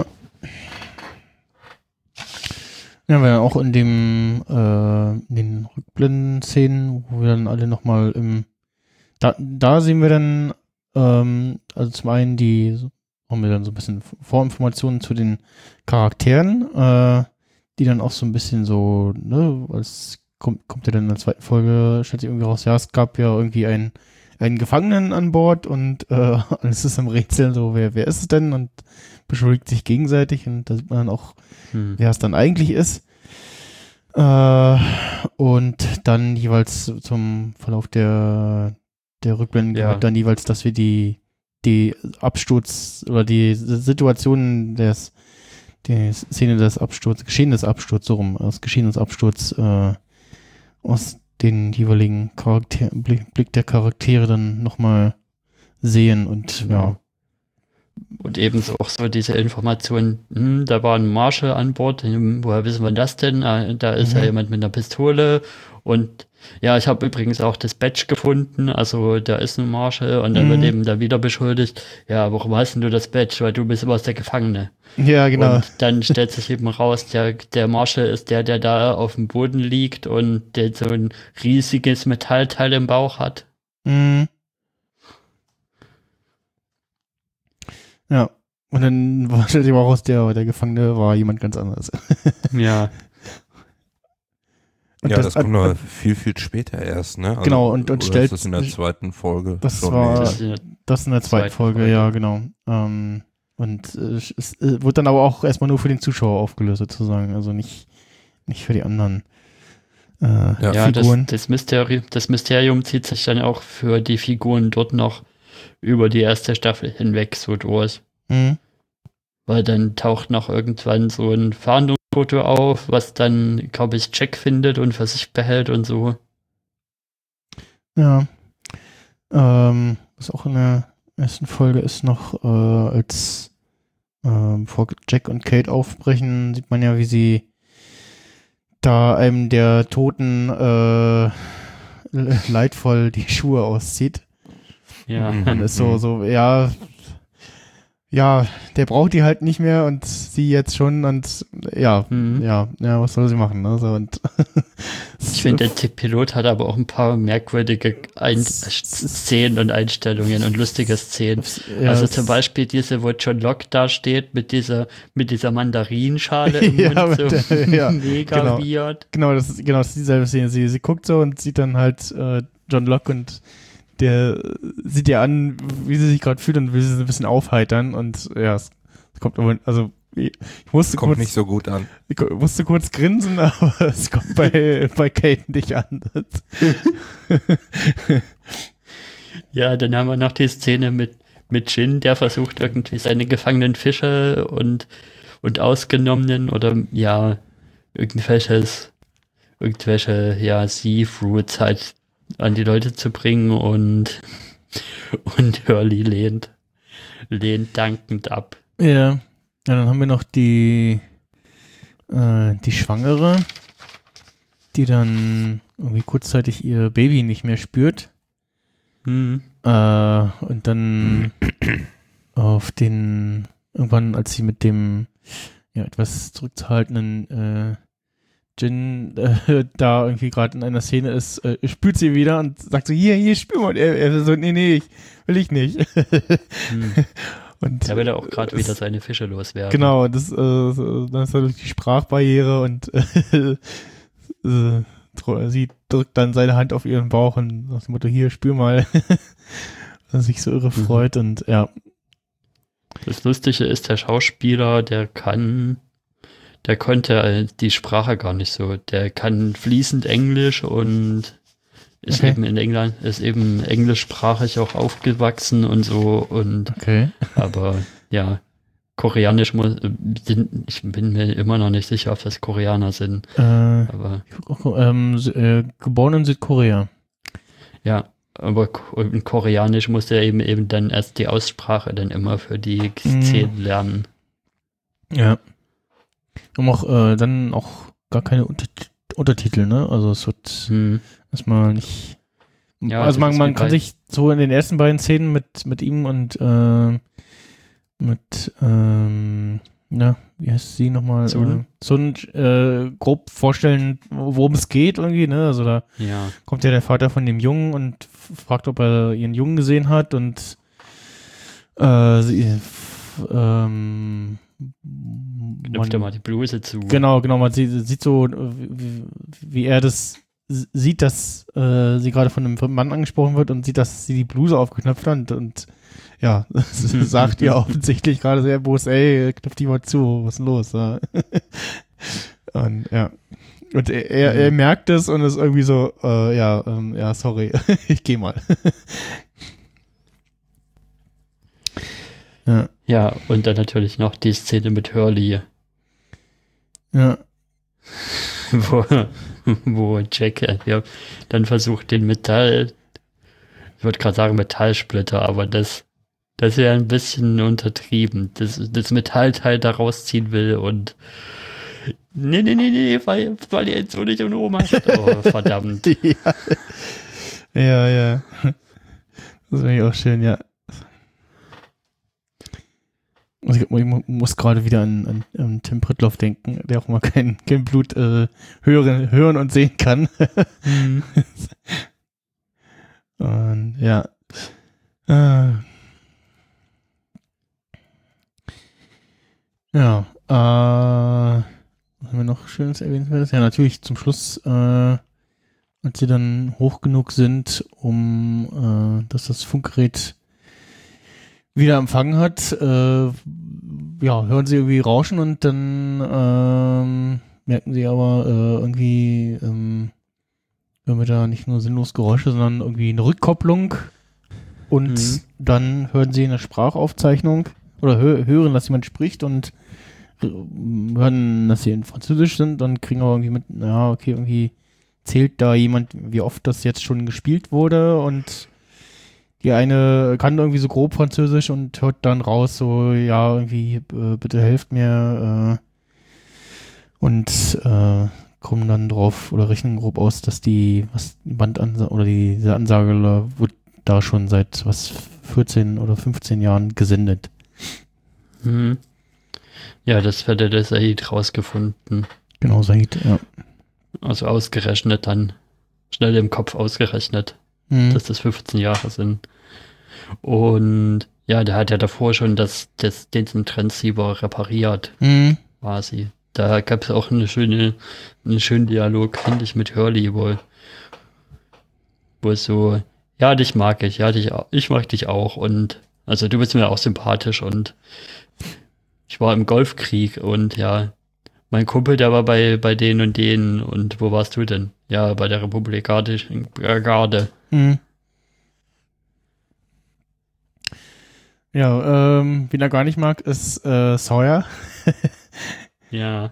Ja, wir auch in den Rückblenden-Szenen, wo wir dann alle nochmal da sehen wir dann, also zum einen haben wir dann so ein bisschen Vorinformationen zu den Charakteren, die dann auch so ein bisschen so, ne, als kommt ja dann in der zweiten Folge, stellt sich irgendwie raus, ja, es gab ja irgendwie einen Gefangenen an Bord, und alles ist im Rätsel so, wer ist es denn, und beschuldigt sich gegenseitig, und da sieht man dann auch, wer es dann eigentlich ist. Und dann jeweils zum Verlauf der Rückblenden gehört dann jeweils, dass wir die Absturz oder die Situation die Szene des Absturzes, Geschehen des Absturzes, so rum, aus Geschehen des Absturzes aus den jeweiligen Blick der Charaktere dann nochmal sehen, und Und ebenso auch so diese Information, da war ein Marshal an Bord, woher wissen wir das denn? Da ist ja jemand mit einer Pistole, und ja, ich habe übrigens auch das Badge gefunden, also da ist ein Marshal, und dann wird eben da wieder beschuldigt, ja, warum hast denn du das Badge? Weil du bist immer der Gefangene. Ja, genau. Und dann stellt sich eben raus, der Marshal ist der da auf dem Boden liegt und der so ein riesiges Metallteil im Bauch hat. Und dann war stellt sich auch raus, der Gefangene war jemand ganz anderes. Ja. Und ja, das kommt noch viel, viel später erst, ne? Also, genau, und oder stellt... ist das in der zweiten Folge? Das schon? war... Nee. Das in der zweiten Folge, ja, genau. Und es wird dann aber auch erstmal nur für den Zuschauer aufgelöst, sozusagen. Also nicht für die anderen Figuren. Das Mysterium zieht sich dann auch für die Figuren dort noch über die erste Staffel hinweg so durch. Mhm. Weil dann taucht noch irgendwann so ein Fahndungsfoto auf, was dann, glaube ich, Jack findet und für sich behält und so. Ja. Was auch in der ersten Folge ist noch, als bevor Jack und Kate aufbrechen, sieht man ja, wie sie da einem der Toten leidvoll die Schuhe auszieht. Ja. Und ist so, ja, der braucht die halt nicht mehr und sie jetzt schon und ja, was soll sie machen, ne? So, und ich finde, der Pilot hat aber auch ein paar merkwürdige Szenen und Einstellungen und lustige Szenen. Ja, also zum Beispiel diese, wo John Locke da steht mit dieser Mandarinschale im Ja, Mund, so mega genau. weird. Genau, das ist dieselbe Szene. Sie guckt so und sieht dann halt John Locke und der sieht ihr an, wie sie sich gerade fühlt und will sie ein bisschen aufheitern und ja, es kommt aber, also ich musste Kommt kurz, nicht so gut an. ich musste kurz grinsen, aber es kommt bei Kate nicht an. Ja, dann haben wir noch die Szene mit Jin, der versucht irgendwie seine gefangenen Fische und Ausgenommenen oder ja, irgendwelche Seafruits halt an die Leute zu bringen und Hurley lehnt dankend ab. Ja, dann haben wir noch die Schwangere, die dann irgendwie kurzzeitig ihr Baby nicht mehr spürt. Und dann irgendwann, als sie mit dem etwas zurückzuhaltenden Jin da irgendwie gerade in einer Szene ist, spürt sie wieder und sagt so, hier, spür mal. Er so, nee, will ich nicht. Und da will er auch gerade wieder seine Fische loswerden. Genau, das ist halt die Sprachbarriere und sie drückt dann seine Hand auf ihren Bauch und nach dem Motto, hier, spür mal. Dass er sich so irre freut und ja. Das Lustige ist, der Schauspieler, der konnte die Sprache gar nicht so. Der kann fließend Englisch und ist eben in England, ist eben englischsprachig auch aufgewachsen und so und aber ja, Koreanisch ich bin mir immer noch nicht sicher, ob das Koreaner sind. Aber geboren in Südkorea. Ja, aber in Koreanisch muss er eben dann erst die Aussprache dann immer für die Szenen lernen. Ja. Und auch dann auch gar keine Untertitel, ne? Also es wird erstmal nicht. Ja, also man kann sich so in den ersten beiden Szenen mit ihm und wie heißt sie nochmal? Sun grob vorstellen, worum es geht irgendwie, ne? Also da kommt ja der Vater von dem Jungen und fragt, ob er ihren Jungen gesehen hat und sie knüpft er mal die Bluse zu. Genau, man sieht so, wie er das sieht, dass sie gerade von einem Mann angesprochen wird und sieht, dass sie die Bluse aufgeknöpft hat und ja, das sagt ihr offensichtlich gerade sehr bos, ey, knöpf die mal zu, was ist denn los? Ja. Und ja. Und er merkt es und ist irgendwie so, sorry, ich geh mal. Ja, und dann natürlich noch die Szene mit Hurley. Ja. Wo Jack dann versucht, den ich würde gerade sagen Metallsplitter, aber das wäre ein bisschen untertrieben. Das Metallteil da rausziehen will und nee, weil ihr jetzt so nicht und Oma steht. Oh, verdammt. Ja. Das wäre ja auch schön, ja. Also ich muss gerade wieder an Tim Pritloff denken, der auch mal kein Blut hören und sehen kann. Und ja. Ja, was haben wir noch Schönes erwähnenswertes? Ja, natürlich zum Schluss, als sie dann hoch genug sind, dass das Funkgerät wieder empfangen hat, hören sie irgendwie Rauschen und dann merken sie aber irgendwie hören wir da nicht nur sinnlos Geräusche, sondern irgendwie eine Rückkopplung und dann hören sie eine Sprachaufzeichnung oder hören, dass jemand spricht und hören, dass sie in Französisch sind und kriegen aber irgendwie mit, ja, okay, irgendwie zählt da jemand, wie oft das jetzt schon gespielt wurde und die eine kann irgendwie so grob Französisch und hört dann raus, so, ja, irgendwie, bitte helft mir und kommen dann drauf oder rechnen grob aus, dass die Bandansage oder diese Ansage wird da schon seit 14 oder 15 Jahren gesendet. Mhm. Ja, das hätte der Said rausgefunden. Genau, Said, ja. Also ausgerechnet dann, schnell im Kopf ausgerechnet, dass das 15 Jahre sind. Und ja, der hat ja davor schon den Transceiver repariert, quasi. Da gab es auch einen schönen Dialog, finde ich, mit Hurley, wo so, ja, dich mag ich, ja, ich mag dich auch und also du bist mir auch sympathisch und ich war im Golfkrieg und ja, mein Kumpel, der war bei denen und denen und wo warst du denn? Ja, bei der Republikanischen Garde. Ja, wen er gar nicht mag, ist Sawyer. Ja.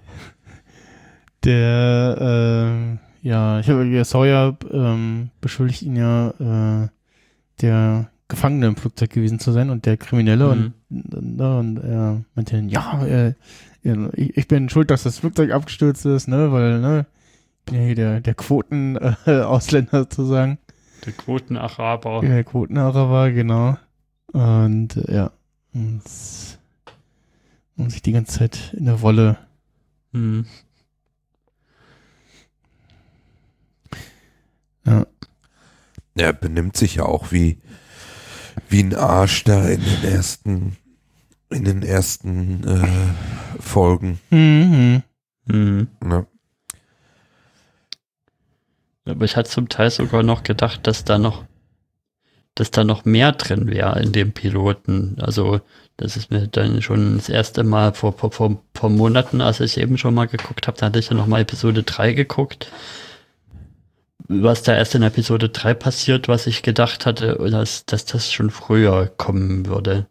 Sawyer beschuldigt ihn ja, der Gefangene im Flugzeug gewesen zu sein und der Kriminelle und er meinte dann, ich bin schuld, dass das Flugzeug abgestürzt ist, ne, weil, ne, ich bin ja hier der Quoten-Ausländer sozusagen. Der Quoten-Araber. Der Quoten-Araber, genau. Und und sich die ganze Zeit in der Wolle. Ja. Er benimmt sich ja auch wie ein Arsch da in den ersten Folgen. Mhm. Ja. Aber ich hatte zum Teil sogar noch gedacht, dass da noch mehr drin wäre in dem Piloten. Also das ist mir dann schon das erste Mal vor Monaten, als ich eben schon mal geguckt habe, da hatte ich ja noch mal Episode 3 geguckt. Was da erst in Episode 3 passiert, was ich gedacht hatte, dass das schon früher kommen würde.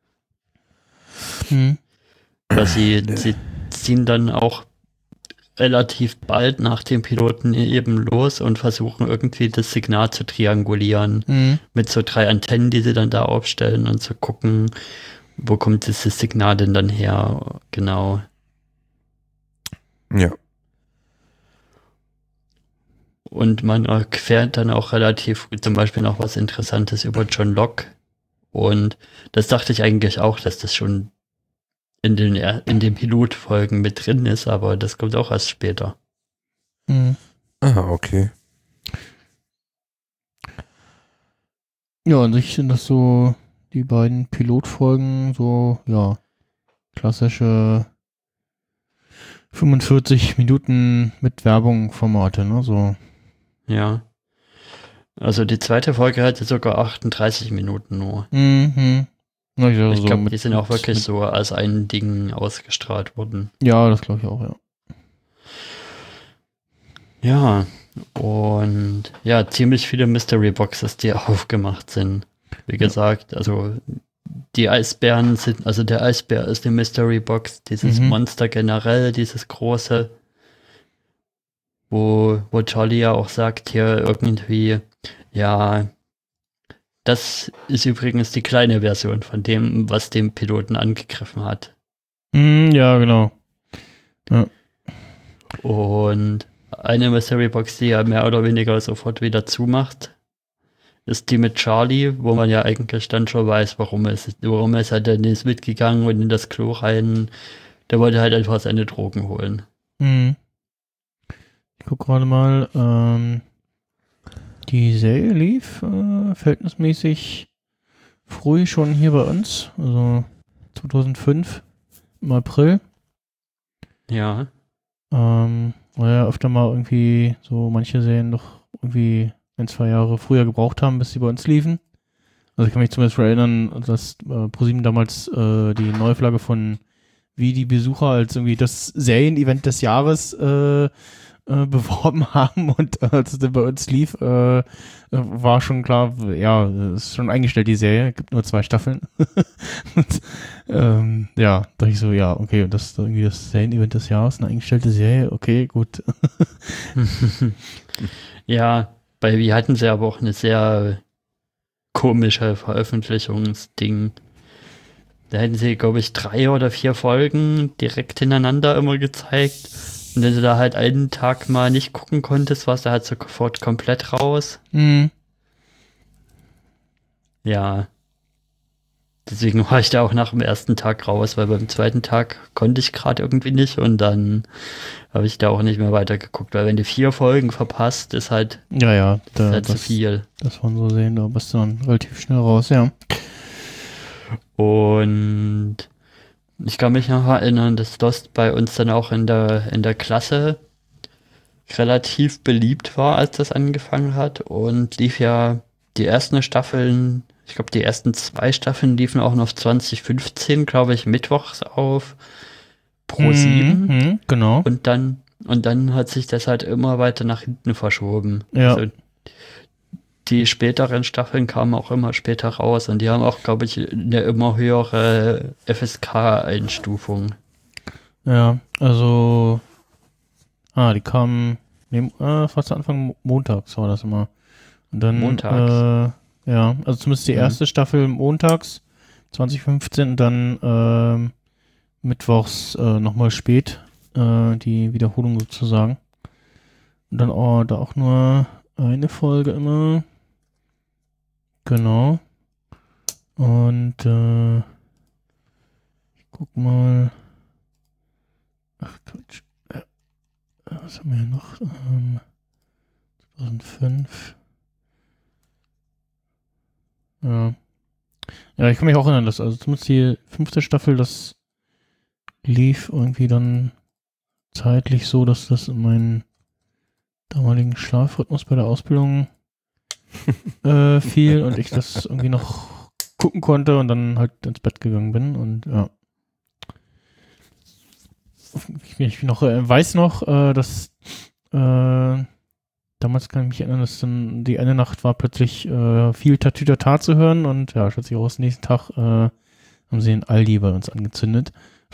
Weil sie ziehen dann auch relativ bald nach dem Piloten eben los und versuchen irgendwie das Signal zu triangulieren mit so 3 Antennen, die sie dann da aufstellen und zu gucken, wo kommt dieses Signal denn dann her, genau. Ja. Und man erfährt dann auch relativ zum Beispiel noch was Interessantes über John Locke und das dachte ich eigentlich auch, dass das schon in den Pilotfolgen mit drin ist, aber das kommt auch erst später. Okay. Ja, an sich sind das so die beiden Pilotfolgen, so, ja, klassische 45 Minuten mit Werbung-Formate, ne, so. Ja. Also die zweite Folge hatte sogar 38 Minuten nur. Na, ja, Ich so glaube, die sind auch wirklich so als ein Ding ausgestrahlt worden. Ja, das glaube ich auch, ja. Ja, und ja, ziemlich viele Mystery Boxes, die aufgemacht sind. Wie gesagt, also die Eisbären sind, also der Eisbär ist eine Mystery Box, dieses Monster generell, dieses große, wo Charlie ja auch sagt, hier irgendwie, ja, das ist übrigens die kleine Version von dem, was den Piloten angegriffen hat. Ja, genau. Ja. Und eine Mystery Box, die ja mehr oder weniger sofort wieder zumacht, ist die mit Charlie, wo man ja eigentlich dann schon weiß, warum ist er denn nicht mitgegangen und in das Klo rein. Der wollte halt einfach seine Drogen holen. Ich guck gerade mal, die Serie lief verhältnismäßig früh schon hier bei uns, also 2005 im April. Ja. Weil ja öfter mal irgendwie so manche Serien doch irgendwie 1-2 Jahre früher gebraucht haben, bis sie bei uns liefen. Also ich kann mich zumindest erinnern, dass ProSieben damals die Neuauflage von Wie die Besucher als irgendwie das Serienevent des Jahres beworben haben und als es dann bei uns lief, war schon klar, ja, es ist schon eingestellt, die Serie, gibt nur 2 Staffeln. Und, ja, dachte ich so, ja, okay, das ist irgendwie das Serienevent des Jahres, eine eingestellte Serie, okay, gut. Ja, bei Wie hatten sie aber auch eine sehr komische Veröffentlichungsding. Da hätten sie, glaube ich, 3 oder 4 Folgen direkt hintereinander immer gezeigt. Und wenn du da halt einen Tag mal nicht gucken konntest, warst du halt sofort komplett raus. Mhm. Ja. Deswegen war ich da auch nach dem ersten Tag raus, weil beim zweiten Tag konnte ich gerade irgendwie nicht und dann habe ich da auch nicht mehr weitergeguckt, weil wenn du 4 Folgen verpasst, ist halt, Ja, ist halt zu viel. Das waren so Serien, da bist du dann relativ schnell raus, ja. Und ich kann mich noch erinnern, dass Lost bei uns dann auch in der Klasse relativ beliebt war, als das angefangen hat und lief ja die ersten Staffeln, ich glaube die ersten 2 Staffeln liefen auch noch 2015, glaube ich, mittwochs auf ProSieben. Genau. Und dann hat sich das halt immer weiter nach hinten verschoben. Ja. Also die späteren Staffeln kamen auch immer später raus und die haben auch, glaube ich, eine immer höhere FSK-Einstufung. Ja, also die kamen fast Anfang montags war das immer. Und dann Montags? ja, also zumindest die erste Staffel montags 2015 und dann mittwochs nochmal spät die Wiederholung sozusagen. Und dann da auch nur eine Folge immer. Genau. Und ich guck mal. Ach Quatsch. Was haben wir hier noch? 2005. Ja. Ja, ich kann mich auch erinnern, dass also zumindest die 5. Staffel, das lief irgendwie dann zeitlich so, dass das in meinen damaligen Schlafrhythmus bei der Ausbildung fiel und ich das irgendwie noch gucken konnte und dann halt ins Bett gegangen bin und ja. Ich noch, weiß noch, dass damals kann ich mich erinnern, dass dann die eine Nacht war plötzlich viel Tatütata zu hören und ja, stellt sich raus, nächsten Tag haben sie den Aldi bei uns angezündet.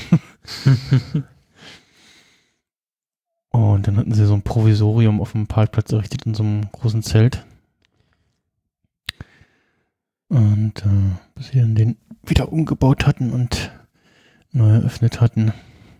Und dann hatten sie so ein Provisorium auf dem Parkplatz errichtet in so einem großen Zelt. Und bis sie dann den wieder umgebaut hatten und neu eröffnet hatten.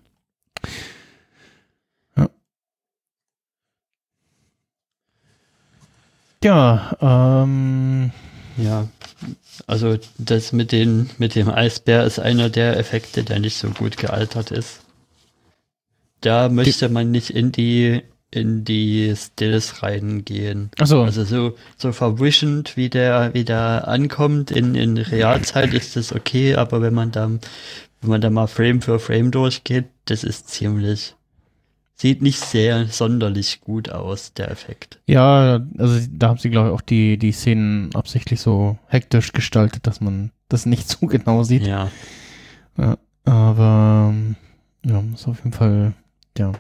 Ja. Ja, also das mit dem Eisbär ist einer der Effekte, der nicht so gut gealtert ist. Da möchte man nicht in die Stills reingehen. Ach so. Also so verwischend, wie der ankommt in Realzeit ist das okay, aber wenn man da mal Frame für Frame durchgeht, das ist sieht nicht sehr sonderlich gut aus, der Effekt. Ja, also da haben sie, glaube ich, auch die Szenen absichtlich so hektisch gestaltet, dass man das nicht so genau sieht. Ja. Ja, aber ja, ist auf jeden Fall, ja.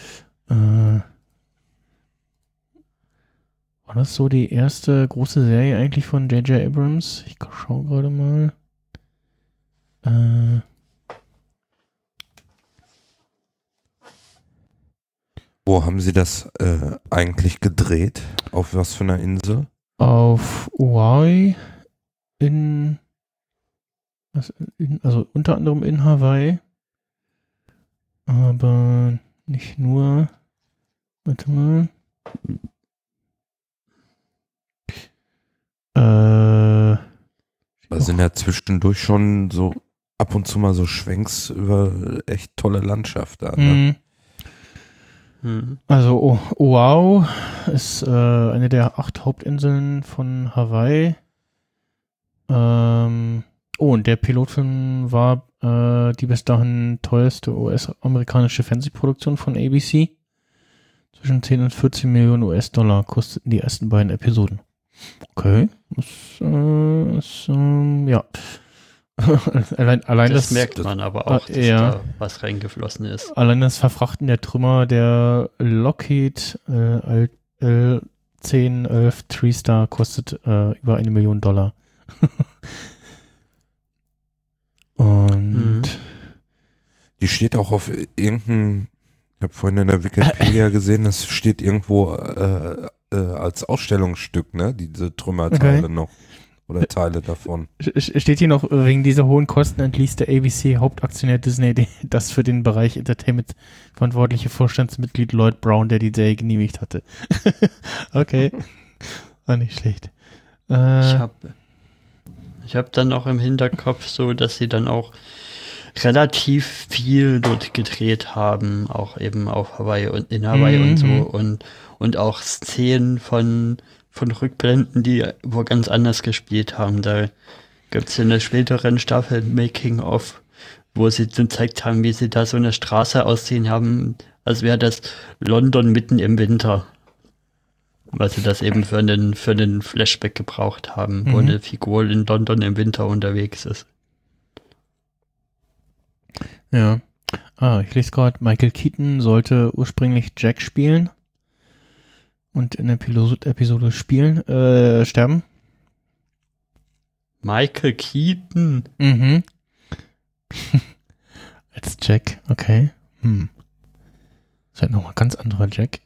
War das so die erste große Serie eigentlich von J.J. Abrams? Ich schaue gerade mal. Wo haben Sie das eigentlich gedreht? Auf was für einer Insel? Auf Hawaii also unter anderem in Hawaii. Aber nicht nur. Warte mal. Da sind ja zwischendurch schon so ab und zu mal so Schwenks über echt tolle Landschaft da. Ne? Also Oahu ist eine der 8 Hauptinseln von Hawaii. Und und der Pilotfilm war die bis dahin teuerste US-amerikanische Fernsehproduktion von ABC. Zwischen 10 und 14 Millionen US-Dollar kosteten die ersten beiden Episoden. Okay. Ja. allein das merkt man aber auch, dass da was reingeflossen ist. Allein das Verfrachten der Trümmer der Lockheed L1011 Three-Star kostet über $1 Million. Und die steht auch auf irgendeinem, ich habe vorhin in der Wikipedia gesehen, das steht irgendwo als Ausstellungsstück, ne? Diese Trümmerteile noch. Oder Teile davon. Steht hier noch, wegen dieser hohen Kosten entließ der ABC-Hauptaktionär Disney das für den Bereich Entertainment verantwortliche Vorstandsmitglied Lloyd Brown, der die Serie genehmigt hatte. Okay. War nicht schlecht. Ich hab dann auch im Hinterkopf so, dass sie dann auch relativ viel dort gedreht haben, auch eben auf Hawaii und in Hawaii und so und auch Szenen von Rückblenden, die wo ganz anders gespielt haben. Da gibt es in der späteren Staffel Making of, wo sie gezeigt haben, wie sie da so eine Straße aussehen haben, als wäre das London mitten im Winter. Weil sie das eben für einen Flashback gebraucht haben, wo eine Figur in London im Winter unterwegs ist. Ja. Ich lese gerade, Michael Keaton sollte ursprünglich Jack spielen. Und in der Pilot-Episode sterben. Michael Keaton? Mhm. Als Jack, okay. Ist halt nochmal ganz anderer Jack.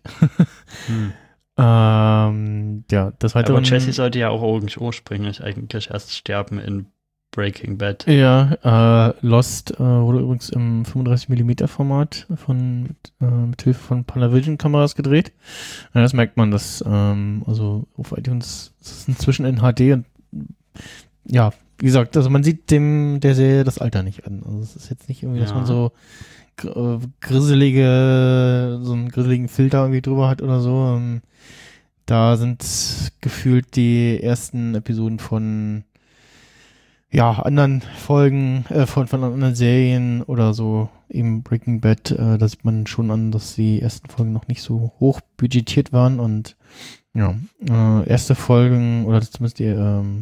Ja, das Weitere. Aber Jesse sollte ja auch ursprünglich eigentlich erst sterben in Breaking Bad. Ja, Lost wurde übrigens im 35mm Format mit Hilfe von Panavision-Kameras gedreht. Ja, das merkt man, dass also auf iTunes ist es inzwischen in HD und ja, wie gesagt, also man sieht der Serie das Alter nicht an. Also es ist jetzt nicht irgendwie, dass man so einen grisseligen Filter irgendwie drüber hat oder so. Da sind gefühlt die ersten Episoden von anderen Folgen von anderen Serien oder so, eben Breaking Bad, da sieht man schon an, dass die ersten Folgen noch nicht so hoch budgetiert waren und erste Folgen oder zumindest die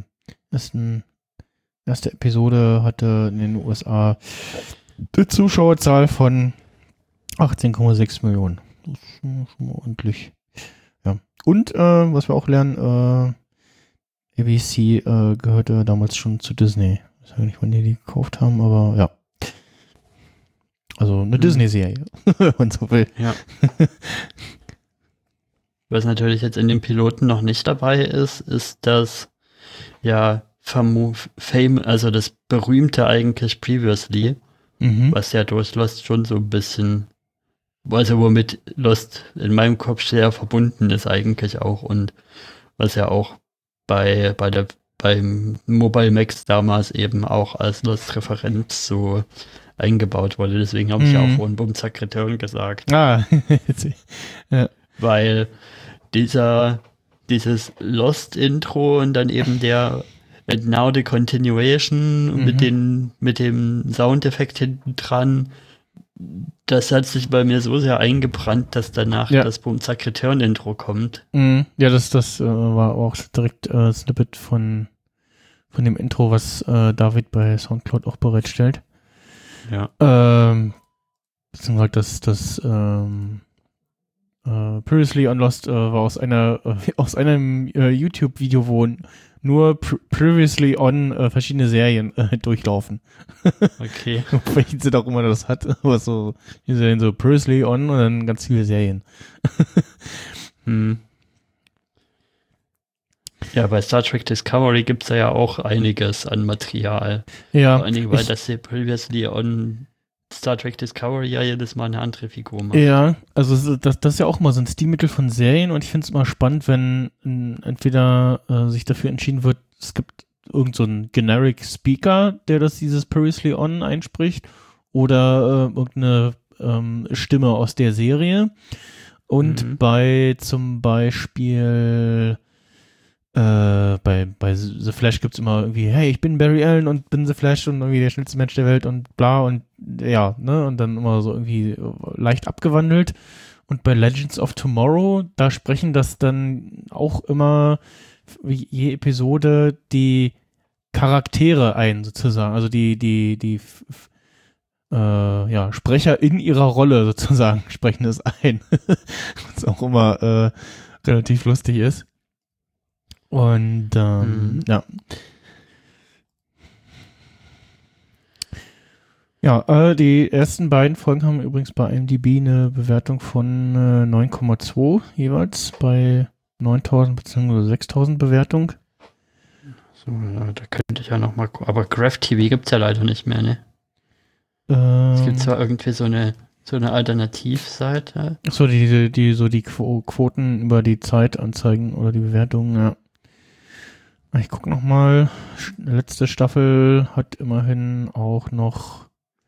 erste Episode hatte in den USA eine Zuschauerzahl von 18,6 Millionen. Das ist schon mal ordentlich. Ja. Und was wir auch lernen, ABC gehörte damals schon zu Disney. Ich weiß nicht, wann die gekauft haben, aber ja. Also eine Disney-Serie, wenn man so will. Ja. Was natürlich jetzt in den Piloten noch nicht dabei ist das also das berühmte eigentlich Previously, was ja durch Lost schon so ein bisschen, also womit Lost in meinem Kopf sehr verbunden ist eigentlich auch und was ja auch beim Mobile Max damals eben auch als Lost-Referenz so eingebaut wurde. Deswegen habe ich ja auch vorhin Bumzack Return gesagt. Ja. Weil dieses Lost-Intro und dann eben der And Now the Continuation mit dem Soundeffekt hinten dran, das hat sich bei mir so sehr eingebrannt, dass danach das Bumzack Return Intro kommt. Ja, das war auch direkt Snippet von dem Intro, was David bei Soundcloud auch bereitstellt. Ja. Beziehungsweise das Previously on Lost war aus einem YouTube-Video, wo nur Previously on verschiedene Serien durchlaufen. Okay. Welchen sie auch immer das hat, aber so, die Serien so Previously on und dann ganz viele Serien. Ja, bei Star Trek Discovery gibt es ja auch einiges an Material. Ja. Vor allen Dingen, weil das hier Previously on Star Trek Discovery ja jedes Mal eine andere Figur macht. Ja, also das ist ja auch mal so ein Stilmittel von Serien und ich finde es immer spannend, wenn entweder sich dafür entschieden wird, es gibt irgend so einen Generic Speaker, der dieses Previously On einspricht oder irgendeine Stimme aus der Serie und bei zum Beispiel bei The Flash gibt's immer irgendwie, hey, ich bin Barry Allen und bin The Flash und irgendwie der schnellste Mensch der Welt und bla und ja, ne, und dann immer so irgendwie leicht abgewandelt. Und bei Legends of Tomorrow, da sprechen das dann auch immer je Episode die Charaktere ein, sozusagen. Also die Sprecher in ihrer Rolle sozusagen sprechen es ein. Was auch immer relativ lustig ist. Und ja. Ja, die ersten beiden Folgen haben übrigens bei IMDb eine Bewertung von 9,2 jeweils bei 9.000 bzw. 6.000 Bewertung. So, ja, da könnte ich ja nochmal gucken. Aber Graph TV gibt's ja leider nicht mehr, ne? Es gibt zwar irgendwie so eine Alternativseite. So, die Quoten über die Zeit anzeigen oder die Bewertungen, ja. Ich gucke nochmal. Letzte Staffel hat immerhin auch noch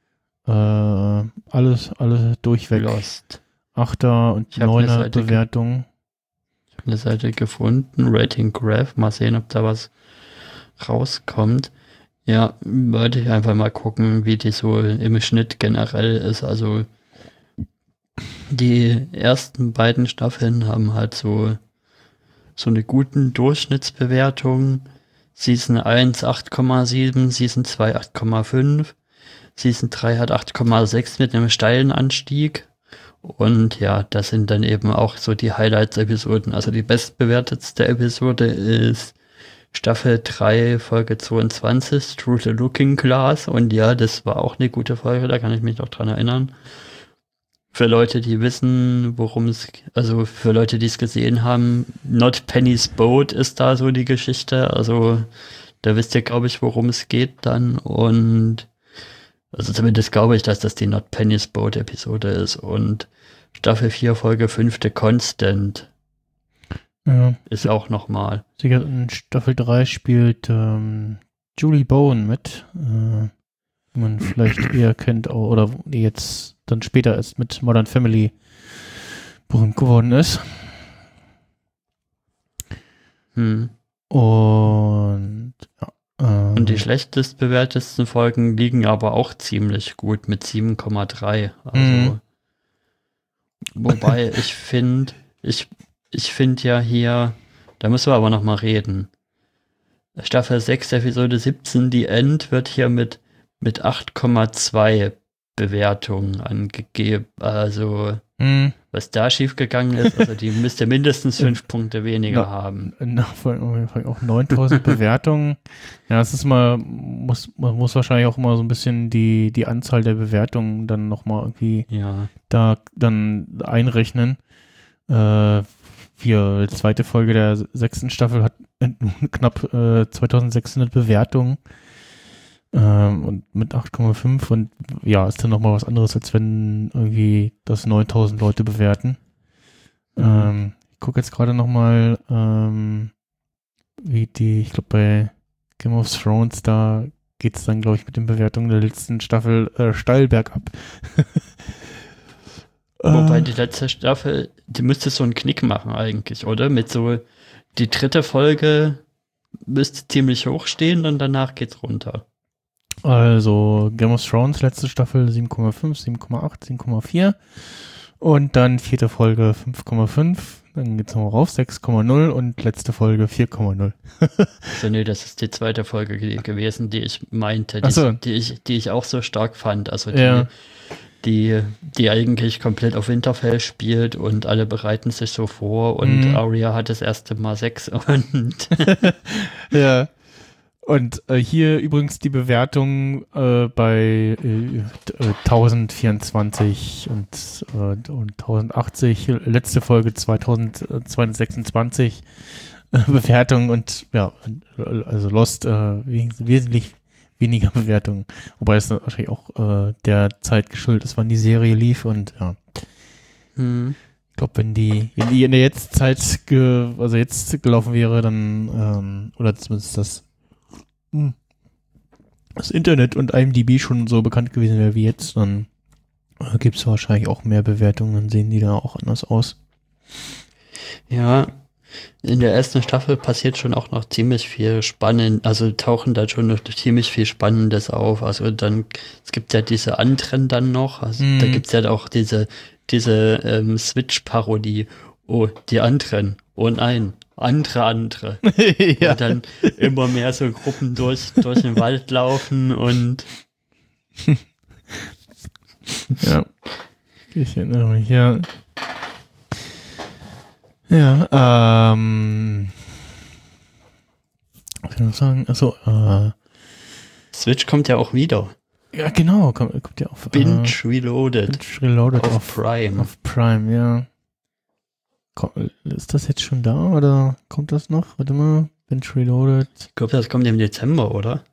alles durchweg. Lost. 8er und 9er Bewertung. Ich habe eine Seite gefunden, Rating Graph. Mal sehen, ob da was rauskommt. Ja, wollte ich einfach mal gucken, wie die so im Schnitt generell ist. Also die ersten beiden Staffeln haben halt so eine guten Durchschnittsbewertung. Season 1 8,7, Season 2 8,5, Season 3 hat 8,6 mit einem steilen Anstieg. Und ja, das sind dann eben auch so die Highlights-Episoden. Also die bestbewertetste Episode ist Staffel 3, Folge 22, Through the Looking Glass. Und ja, das war auch eine gute Folge, da kann ich mich noch dran erinnern. Für Leute, die wissen, also für Leute, die es gesehen haben, Not Penny's Boat ist da so die Geschichte. Also da wisst ihr, glaube ich, worum es geht dann. Und also zumindest glaube ich, dass das die Not Penny's Boat Episode ist. Und Staffel 4, Folge 5, The Constant. Ja. Ist auch nochmal. In Staffel 3 spielt Julie Bowen mit, die man vielleicht eher kennt, oder die jetzt dann später erst mit Modern Family berühmt geworden ist. Und ja. Und die schlechtest bewertesten Folgen liegen aber auch ziemlich gut mit 7,3. Also wobei ich finde ja hier, da müssen wir aber noch mal reden. Staffel 6, Episode 17, die End wird hier mit 8,2 Bewertungen angegeben. Also was da schiefgegangen ist, also die müsste mindestens 5 Punkte weniger haben. Auch 9000 Bewertungen. Ja, das ist man muss wahrscheinlich auch immer so ein bisschen die Anzahl der Bewertungen dann nochmal irgendwie da dann einrechnen. Die zweite Folge der 6. Staffel hat knapp 2600 Bewertungen und mit 8,5 und ja, ist dann nochmal was anderes, als wenn irgendwie das 9000 Leute bewerten. Ich gucke jetzt gerade nochmal, ich glaube bei Game of Thrones, da geht es dann, glaube ich, mit den Bewertungen der letzten Staffel steil bergab. Wobei die letzte Staffel, die müsste so einen Knick machen eigentlich, oder? Mit so, die dritte Folge müsste ziemlich hoch stehen und danach geht's runter. Also Game of Thrones, letzte Staffel 7,5, 7,8, 7,4 und dann vierte Folge 5,5, dann geht's nochmal rauf, 6,0 und letzte Folge 4,0. So, nee, das ist die zweite Folge gewesen, die ich meinte, die ich auch so stark fand. Also die eigentlich komplett auf Winterfell spielt und alle bereiten sich so vor und Arya hat das erste Mal Sex und ja. Und hier übrigens die Bewertung bei 1024 und 1080, letzte Folge 2226 Bewertung und ja, also Lost wesentlich weniger Bewertungen, wobei es wahrscheinlich auch der Zeit geschuldet ist, wann die Serie lief und ja. Ich glaube, wenn die in der Jetztzeit jetzt gelaufen wäre, dann oder zumindest das Internet und IMDb schon so bekannt gewesen wäre wie jetzt, dann gibt es wahrscheinlich auch mehr Bewertungen, dann sehen die da auch anders aus. Ja, In der ersten Staffel passiert schon auch noch ziemlich viel Spannend, also tauchen da schon noch ziemlich viel Spannendes auf. Also dann, es gibt ja diese anderen dann noch, also da gibt's ja auch diese Switch-Parodie. Oh, die anderen. Oh nein, andere. Ja. Und dann immer mehr so Gruppen durch den Wald laufen und Ja. Ich erinnere mich, ja. Ja, was kann ich noch sagen? Achso, Switch kommt ja auch wieder. ja, genau, kommt ja auf Binge Reloaded Binge Reloaded auf Prime. Auf Prime, ja. Ist das jetzt schon da oder kommt das noch? Warte mal, Binge Reloaded. Ich glaube, das kommt im Dezember, oder?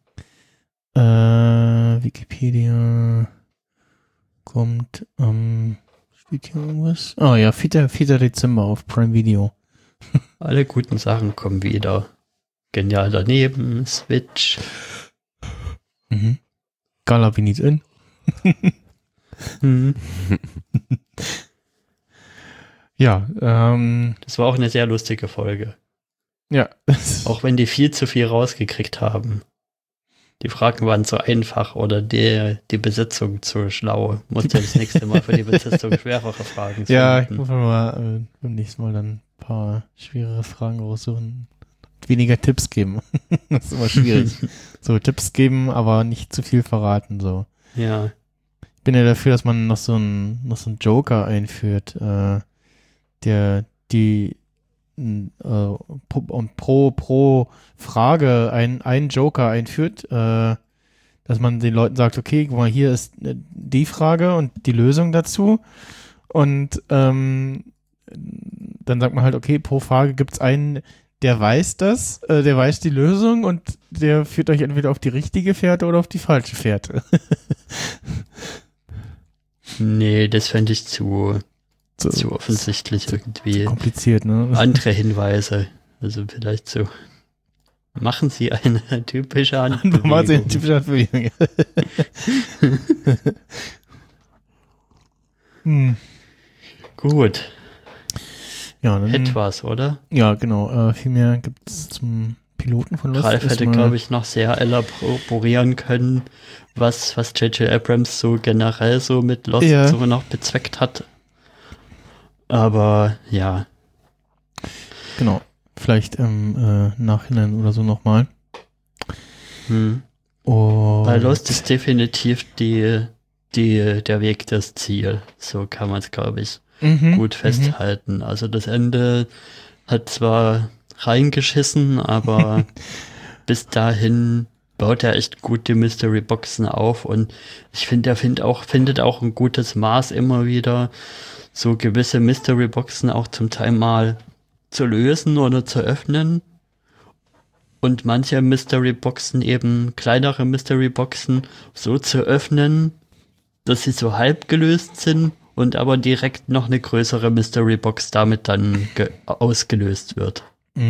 Wikipedia kommt steht hier irgendwas? Ah ja, 4. Dezember auf Prime Video. Alle guten Sachen kommen wieder. Genial daneben, Switch. Gala wie nicht in. Ja, Das war auch eine sehr lustige Folge. ja. Auch wenn die viel zu viel rausgekriegt haben. Die Fragen waren zu einfach oder die Besetzung zu schlau. Musste das nächste Mal für die Besetzung schwerere Fragen Ja, ich finden. muss mir mal beim nächsten Mal dann ein paar schwerere Fragen raussuchen. Weniger Tipps geben. Das ist immer schwierig. So, Tipps geben, aber nicht zu viel verraten, so. Ja. Ich bin ja dafür, dass man noch so einen Joker einführt, der die pro Frage einen Joker einführt, dass man den Leuten sagt, okay, guck mal, hier ist die Frage und die Lösung dazu und dann sagt man halt, okay, pro Frage gibt's einen, der weiß das, der weiß die Lösung und der führt euch entweder auf die richtige Fährte oder auf die falsche Fährte. Nee, das fände ich zu offensichtlich irgendwie. Kompliziert, ne? Andere Hinweise. Also vielleicht so. Machen Sie eine typische Handbewegung. Mal sehen, typische Handbewegung. Gut. Ja, dann, Etwas, oder? ja, genau. Viel mehr gibt's zum Piloten von Lost. Ralf hätte, glaube ich, noch sehr elaborieren können, was J.J. Abrams so generell so mit Lost so noch bezweckt hat. Aber ja. Genau. Vielleicht im Nachhinein oder so nochmal. Bei Lost ist definitiv der Weg das Ziel. So kann man es, glaube ich, gut festhalten. Also das Ende hat zwar reingeschissen, aber bis dahin baut er echt gut die Mystery-Boxen auf und ich finde, er findet auch ein gutes Maß immer wieder, so gewisse Mystery-Boxen auch zum Teil mal zu lösen oder zu öffnen. Und manche Mystery-Boxen, eben kleinere Mystery-Boxen, so zu öffnen, dass sie so halb gelöst sind und aber direkt noch eine größere Mystery-Box damit dann ausgelöst wird.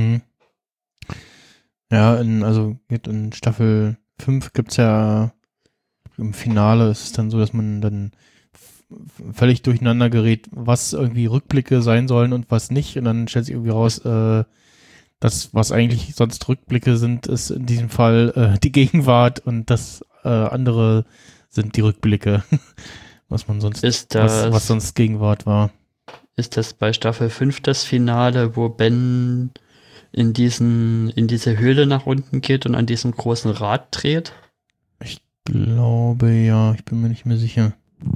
Ja, in Staffel 5 gibt's ja im Finale ist es dann so, dass man dann völlig durcheinander gerät, was irgendwie Rückblicke sein sollen und was nicht. Und dann stellt sich irgendwie raus, das, was eigentlich sonst Rückblicke sind, ist in diesem Fall die Gegenwart und das andere sind die Rückblicke, was man sonst, was sonst Gegenwart war. Ist das bei Staffel 5 das Finale, wo Ben in diese Höhle nach unten geht und an diesem großen Rad dreht? Ich glaube, ja, ich bin mir nicht mehr sicher.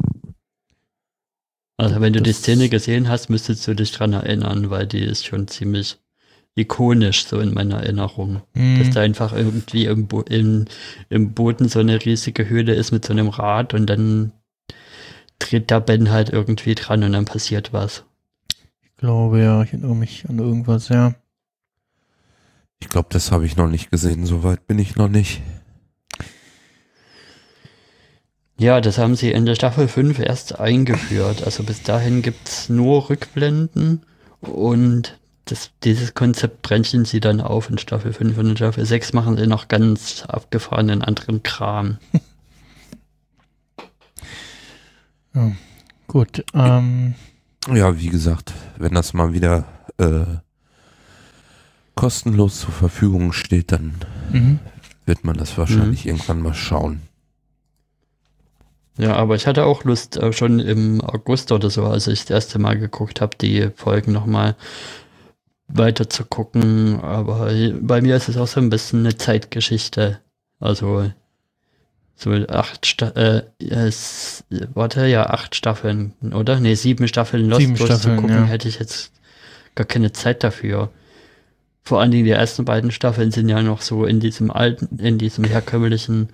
Also wenn du die Szene gesehen hast, müsstest du dich dran erinnern, weil die ist schon ziemlich ikonisch so in meiner Erinnerung. Dass da einfach irgendwie im Boden so eine riesige Höhle ist mit so einem Rad und dann dreht da Ben halt irgendwie dran und dann passiert was. Ich glaube, ja, ich erinnere mich an irgendwas, ja. Ich glaube, das habe ich noch nicht gesehen, soweit bin ich noch nicht. Ja, das haben sie in der Staffel 5 erst eingeführt. Also bis dahin gibt's nur Rückblenden und dieses Konzept brechen sie dann auf in Staffel 5 und in Staffel 6 machen sie noch ganz abgefahrenen anderen Kram. Ja, gut. Ja, wie gesagt, wenn das mal wieder kostenlos zur Verfügung steht, dann wird man das wahrscheinlich irgendwann mal schauen. Ja, aber ich hatte auch Lust, schon im August oder so, als ich das erste Mal geguckt habe, die Folgen nochmal weiter zu gucken. Aber bei mir ist es auch so ein bisschen eine Zeitgeschichte. Also so 8 Staffeln, oder? Nee, 7 Staffeln Lost 7 Staffeln, durchzugucken, ja. hätte ich jetzt gar keine Zeit dafür. Vor allen Dingen die ersten beiden Staffeln sind ja noch so in diesem herkömmlichen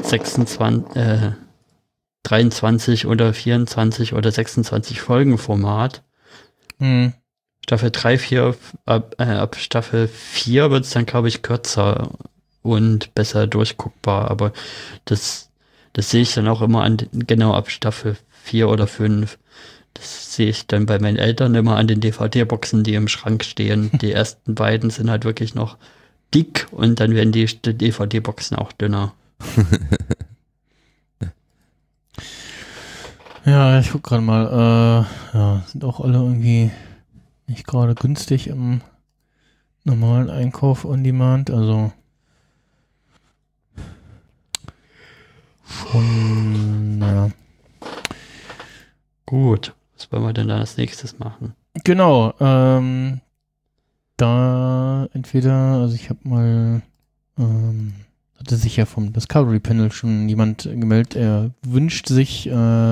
23 oder 24 oder 26 Folgen Format. Staffel 3, 4, ab Staffel 4 wird es dann, glaube ich, kürzer und besser durchguckbar, aber das sehe ich dann auch immer genau ab Staffel 4 oder 5. Das sehe ich dann bei meinen Eltern immer an den DVD-Boxen, die im Schrank stehen. Die ersten beiden sind halt wirklich noch dick und dann werden die DVD-Boxen auch dünner. Ja, ich guck gerade mal. Sind auch alle irgendwie nicht gerade günstig im normalen Einkauf on Demand. Also schon, naja. Gut, was wollen wir denn dann als nächstes machen? Genau, da entweder, also ich habe mal, hatte sich ja vom Discovery Panel schon jemand gemeldet, er wünscht sich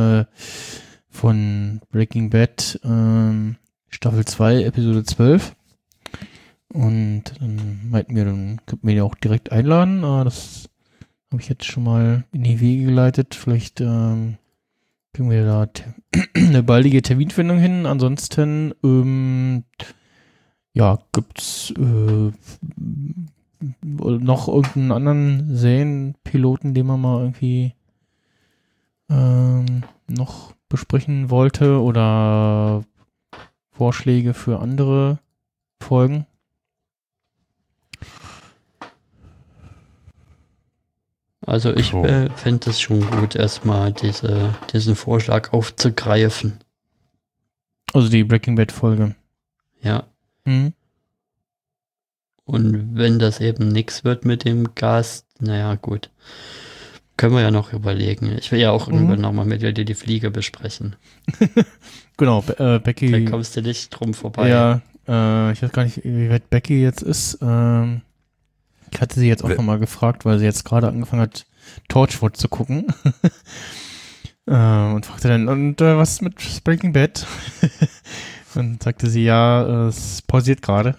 von Breaking Bad Staffel 2, Episode 12. Und dann meinten wir, dann könnten wir ja auch direkt einladen. Das habe ich jetzt schon mal in die Wege geleitet. Vielleicht kriegen wir da eine baldige Terminfindung hin. Ansonsten gibt's noch irgendeinen anderen Serienpiloten, den man mal irgendwie noch besprechen wollte oder Vorschläge für andere Folgen? Also ich fände es schon gut, erstmal diesen Vorschlag aufzugreifen. Also die Breaking Bad Folge. Ja. Und wenn das eben nichts wird mit dem Gast, naja, gut. Können wir ja noch überlegen. Ich will ja auch irgendwann nochmal mit dir die Fliege besprechen. Genau, Becky. Da kommst du nicht drum vorbei. Ja, ich weiß gar nicht, wie weit Becky jetzt ist. Ich hatte sie jetzt auch nochmal gefragt, weil sie jetzt gerade angefangen hat, Torchwood zu gucken. Und fragte dann, und was mit Breaking Bad? Und sagte sie, ja, es pausiert gerade.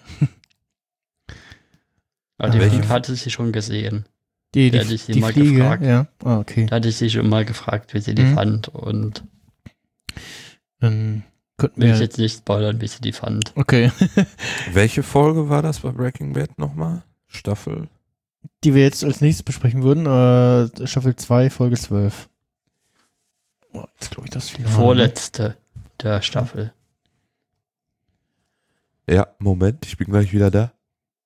Aber die Fliege hatte sie schon gesehen. Die hatte ich sie mal Fliege, gefragt. ja. Ah, okay. Da hatte ich sie schon mal gefragt, wie sie die fand. Und dann könnten will wir ich jetzt nicht spoilern, wie sie die fand. Okay. Welche Folge war das bei Breaking Bad nochmal? Staffel? Die wir jetzt als nächstes besprechen würden. Staffel 2, Folge 12. Oh, jetzt glaube ich das Finale. Vorletzte der Staffel. Ja, Moment, ich bin gleich wieder da.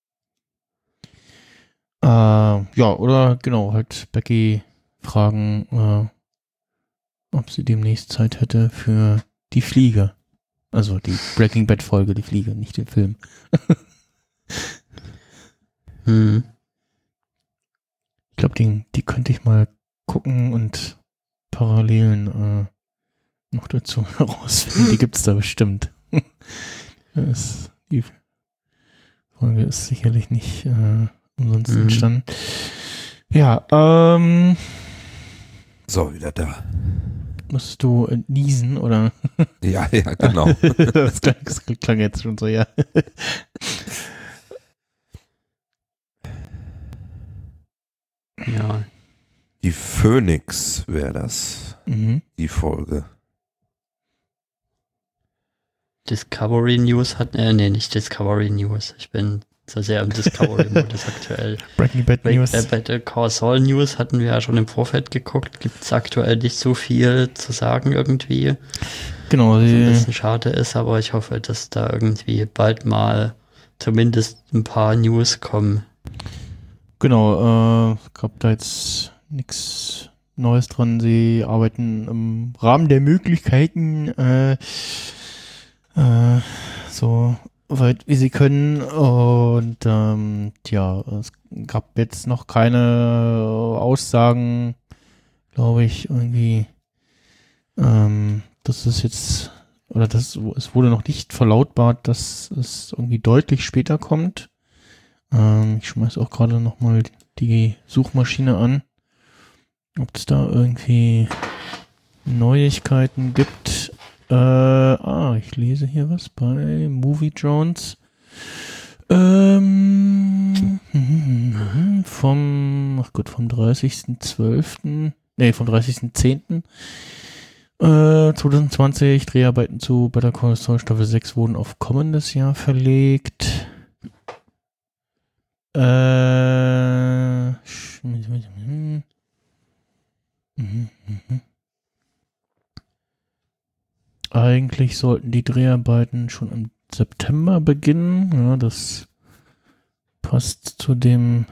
Ja, oder genau, halt Becky fragen, ob sie demnächst Zeit hätte für die Fliege. Also die Breaking Bad Folge, die Fliege, nicht den Film. Ich glaube, die könnte ich mal gucken und Parallelen noch dazu herausfinden. Die gibt's da bestimmt. Die Folge ist sicherlich nicht umsonst entstanden. Ja, So, wieder da. musst du niesen, oder? Ja, genau. Das klang jetzt schon so, ja. Ja. Die Phoenix wäre das, die Folge. Discovery News nicht Discovery News. Ich bin so sehr im Discovery-Modus aktuell. Breaking Bad News. Better Call Saul News hatten wir ja schon im Vorfeld geguckt. Gibt es aktuell nicht so viel zu sagen irgendwie. Genau. Was ein bisschen schade ist, aber ich hoffe, dass da irgendwie bald mal zumindest ein paar News kommen. Genau, gab da jetzt nichts Neues dran. Sie arbeiten im Rahmen der Möglichkeiten so weit wie sie können. Und es gab jetzt noch keine Aussagen, glaube ich, irgendwie, dass es jetzt, oder es wurde noch nicht verlautbart, dass es irgendwie deutlich später kommt. Ich schmeiß auch gerade nochmal die Suchmaschine an, ob es da irgendwie Neuigkeiten gibt. Ich lese hier was bei Movie Drones. Vom 30.12. Vom 30.10. 2020 Dreharbeiten zu Better Call Saul Staffel 6 wurden auf kommendes Jahr verlegt. Eigentlich sollten die Dreharbeiten schon im September beginnen. Ja, das passt zu dem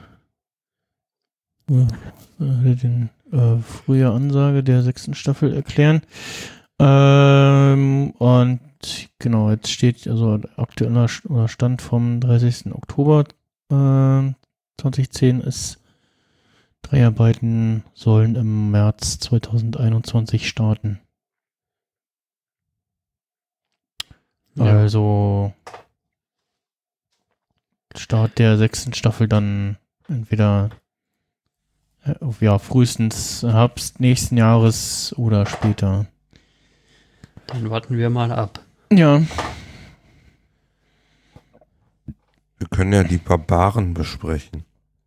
frühe Ansage der 6. Staffel erklären. Und genau, jetzt steht also aktueller Stand vom 30. Oktober 2010 ist, Dreharbeiten sollen im März 2021 starten. Ja. Also Start der 6. Staffel dann entweder frühestens Herbst nächsten Jahres oder später. Dann warten wir mal ab. Ja. Wir können ja die Barbaren besprechen.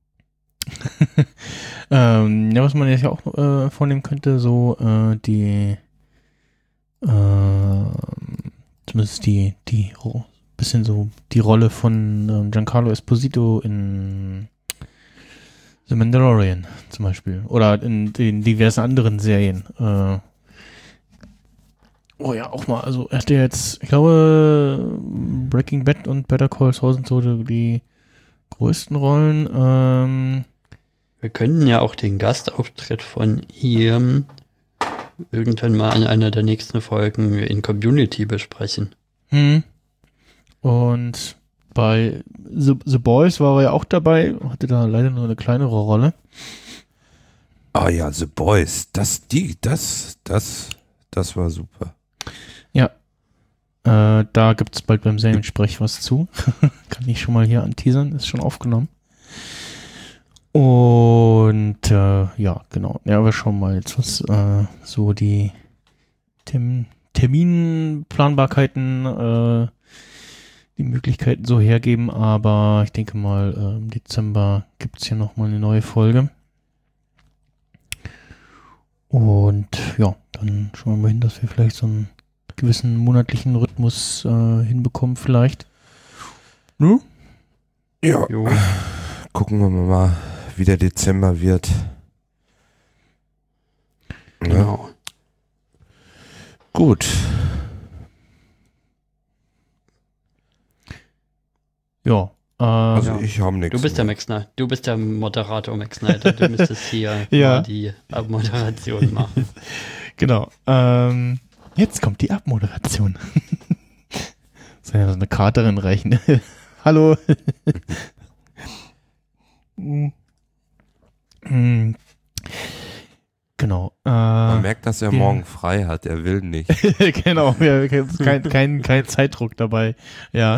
Was man jetzt ja auch vornehmen könnte, so zumindest die bisschen so die Rolle von Giancarlo Esposito in The Mandalorian zum Beispiel. Oder in den diversen anderen Serien. Auch mal, also er hatte jetzt, ich glaube, Breaking Bad und Better Call Saul sind so die größten Rollen. Wir könnten ja auch den Gastauftritt von ihm irgendwann mal in einer der nächsten Folgen in Community besprechen. Und bei The Boys war er ja auch dabei, hatte da leider nur eine kleinere Rolle. Ah ja, The Boys, das war super. Ja, da gibt es bald beim Seriensprech was zu. Kann ich schon mal hier anteasern, ist schon aufgenommen. Und genau. Ja, wir schauen mal jetzt, was so die Terminplanbarkeiten, die Möglichkeiten so hergeben, aber ich denke mal, im Dezember gibt es hier nochmal eine neue Folge. Und ja, dann schauen wir mal hin, dass wir vielleicht so einen gewissen monatlichen Rhythmus hinbekommen vielleicht. Ja, Jo. gucken wir mal, wie der Dezember wird. Genau. Gut. Ja. Also ich habe nichts. Du bist der Max Snyder. Du bist der Moderator Max Snyder. Du müsstest hier Ja. mal die Abmoderation machen. Genau. Jetzt kommt die Abmoderation. Soll ja so eine Katerin reichen. Hallo. Genau. Man merkt, dass er morgen frei hat. Er will nicht. Genau, ja, kein Zeitdruck dabei. Ja.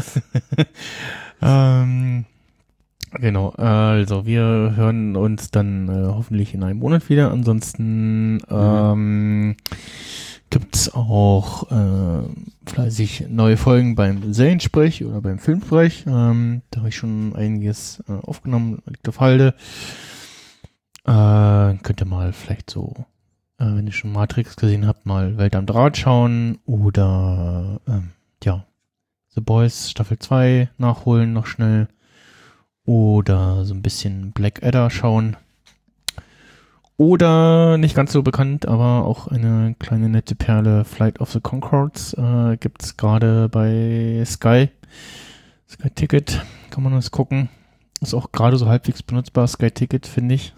Genau, also wir hören uns dann hoffentlich in einem Monat wieder. Ansonsten gibt's auch fleißig neue Folgen beim Seriensprech oder beim Filmsprech. Da habe ich schon einiges aufgenommen, liegt auf Halde. Könnt ihr mal vielleicht so, wenn ihr schon Matrix gesehen habt, mal Welt am Draht schauen oder The Boys Staffel 2 nachholen noch schnell oder so ein bisschen Black Adder schauen. Oder, nicht ganz so bekannt, aber auch eine kleine nette Perle, Flight of the Conchords, gibt's gerade bei Sky. Sky Ticket, kann man das gucken. Ist auch gerade so halbwegs benutzbar, Sky Ticket, finde ich.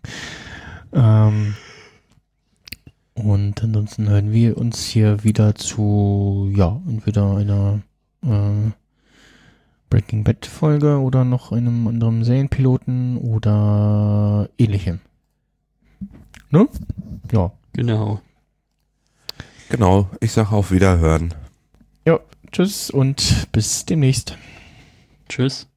Und ansonsten hören wir uns hier wieder zu, entweder einer Breaking Bad Folge oder noch einem anderen Serienpiloten oder ähnlichem. Ne? Ja. Genau. Genau, ich sage auf Wiederhören. Ja, tschüss und bis demnächst. Tschüss.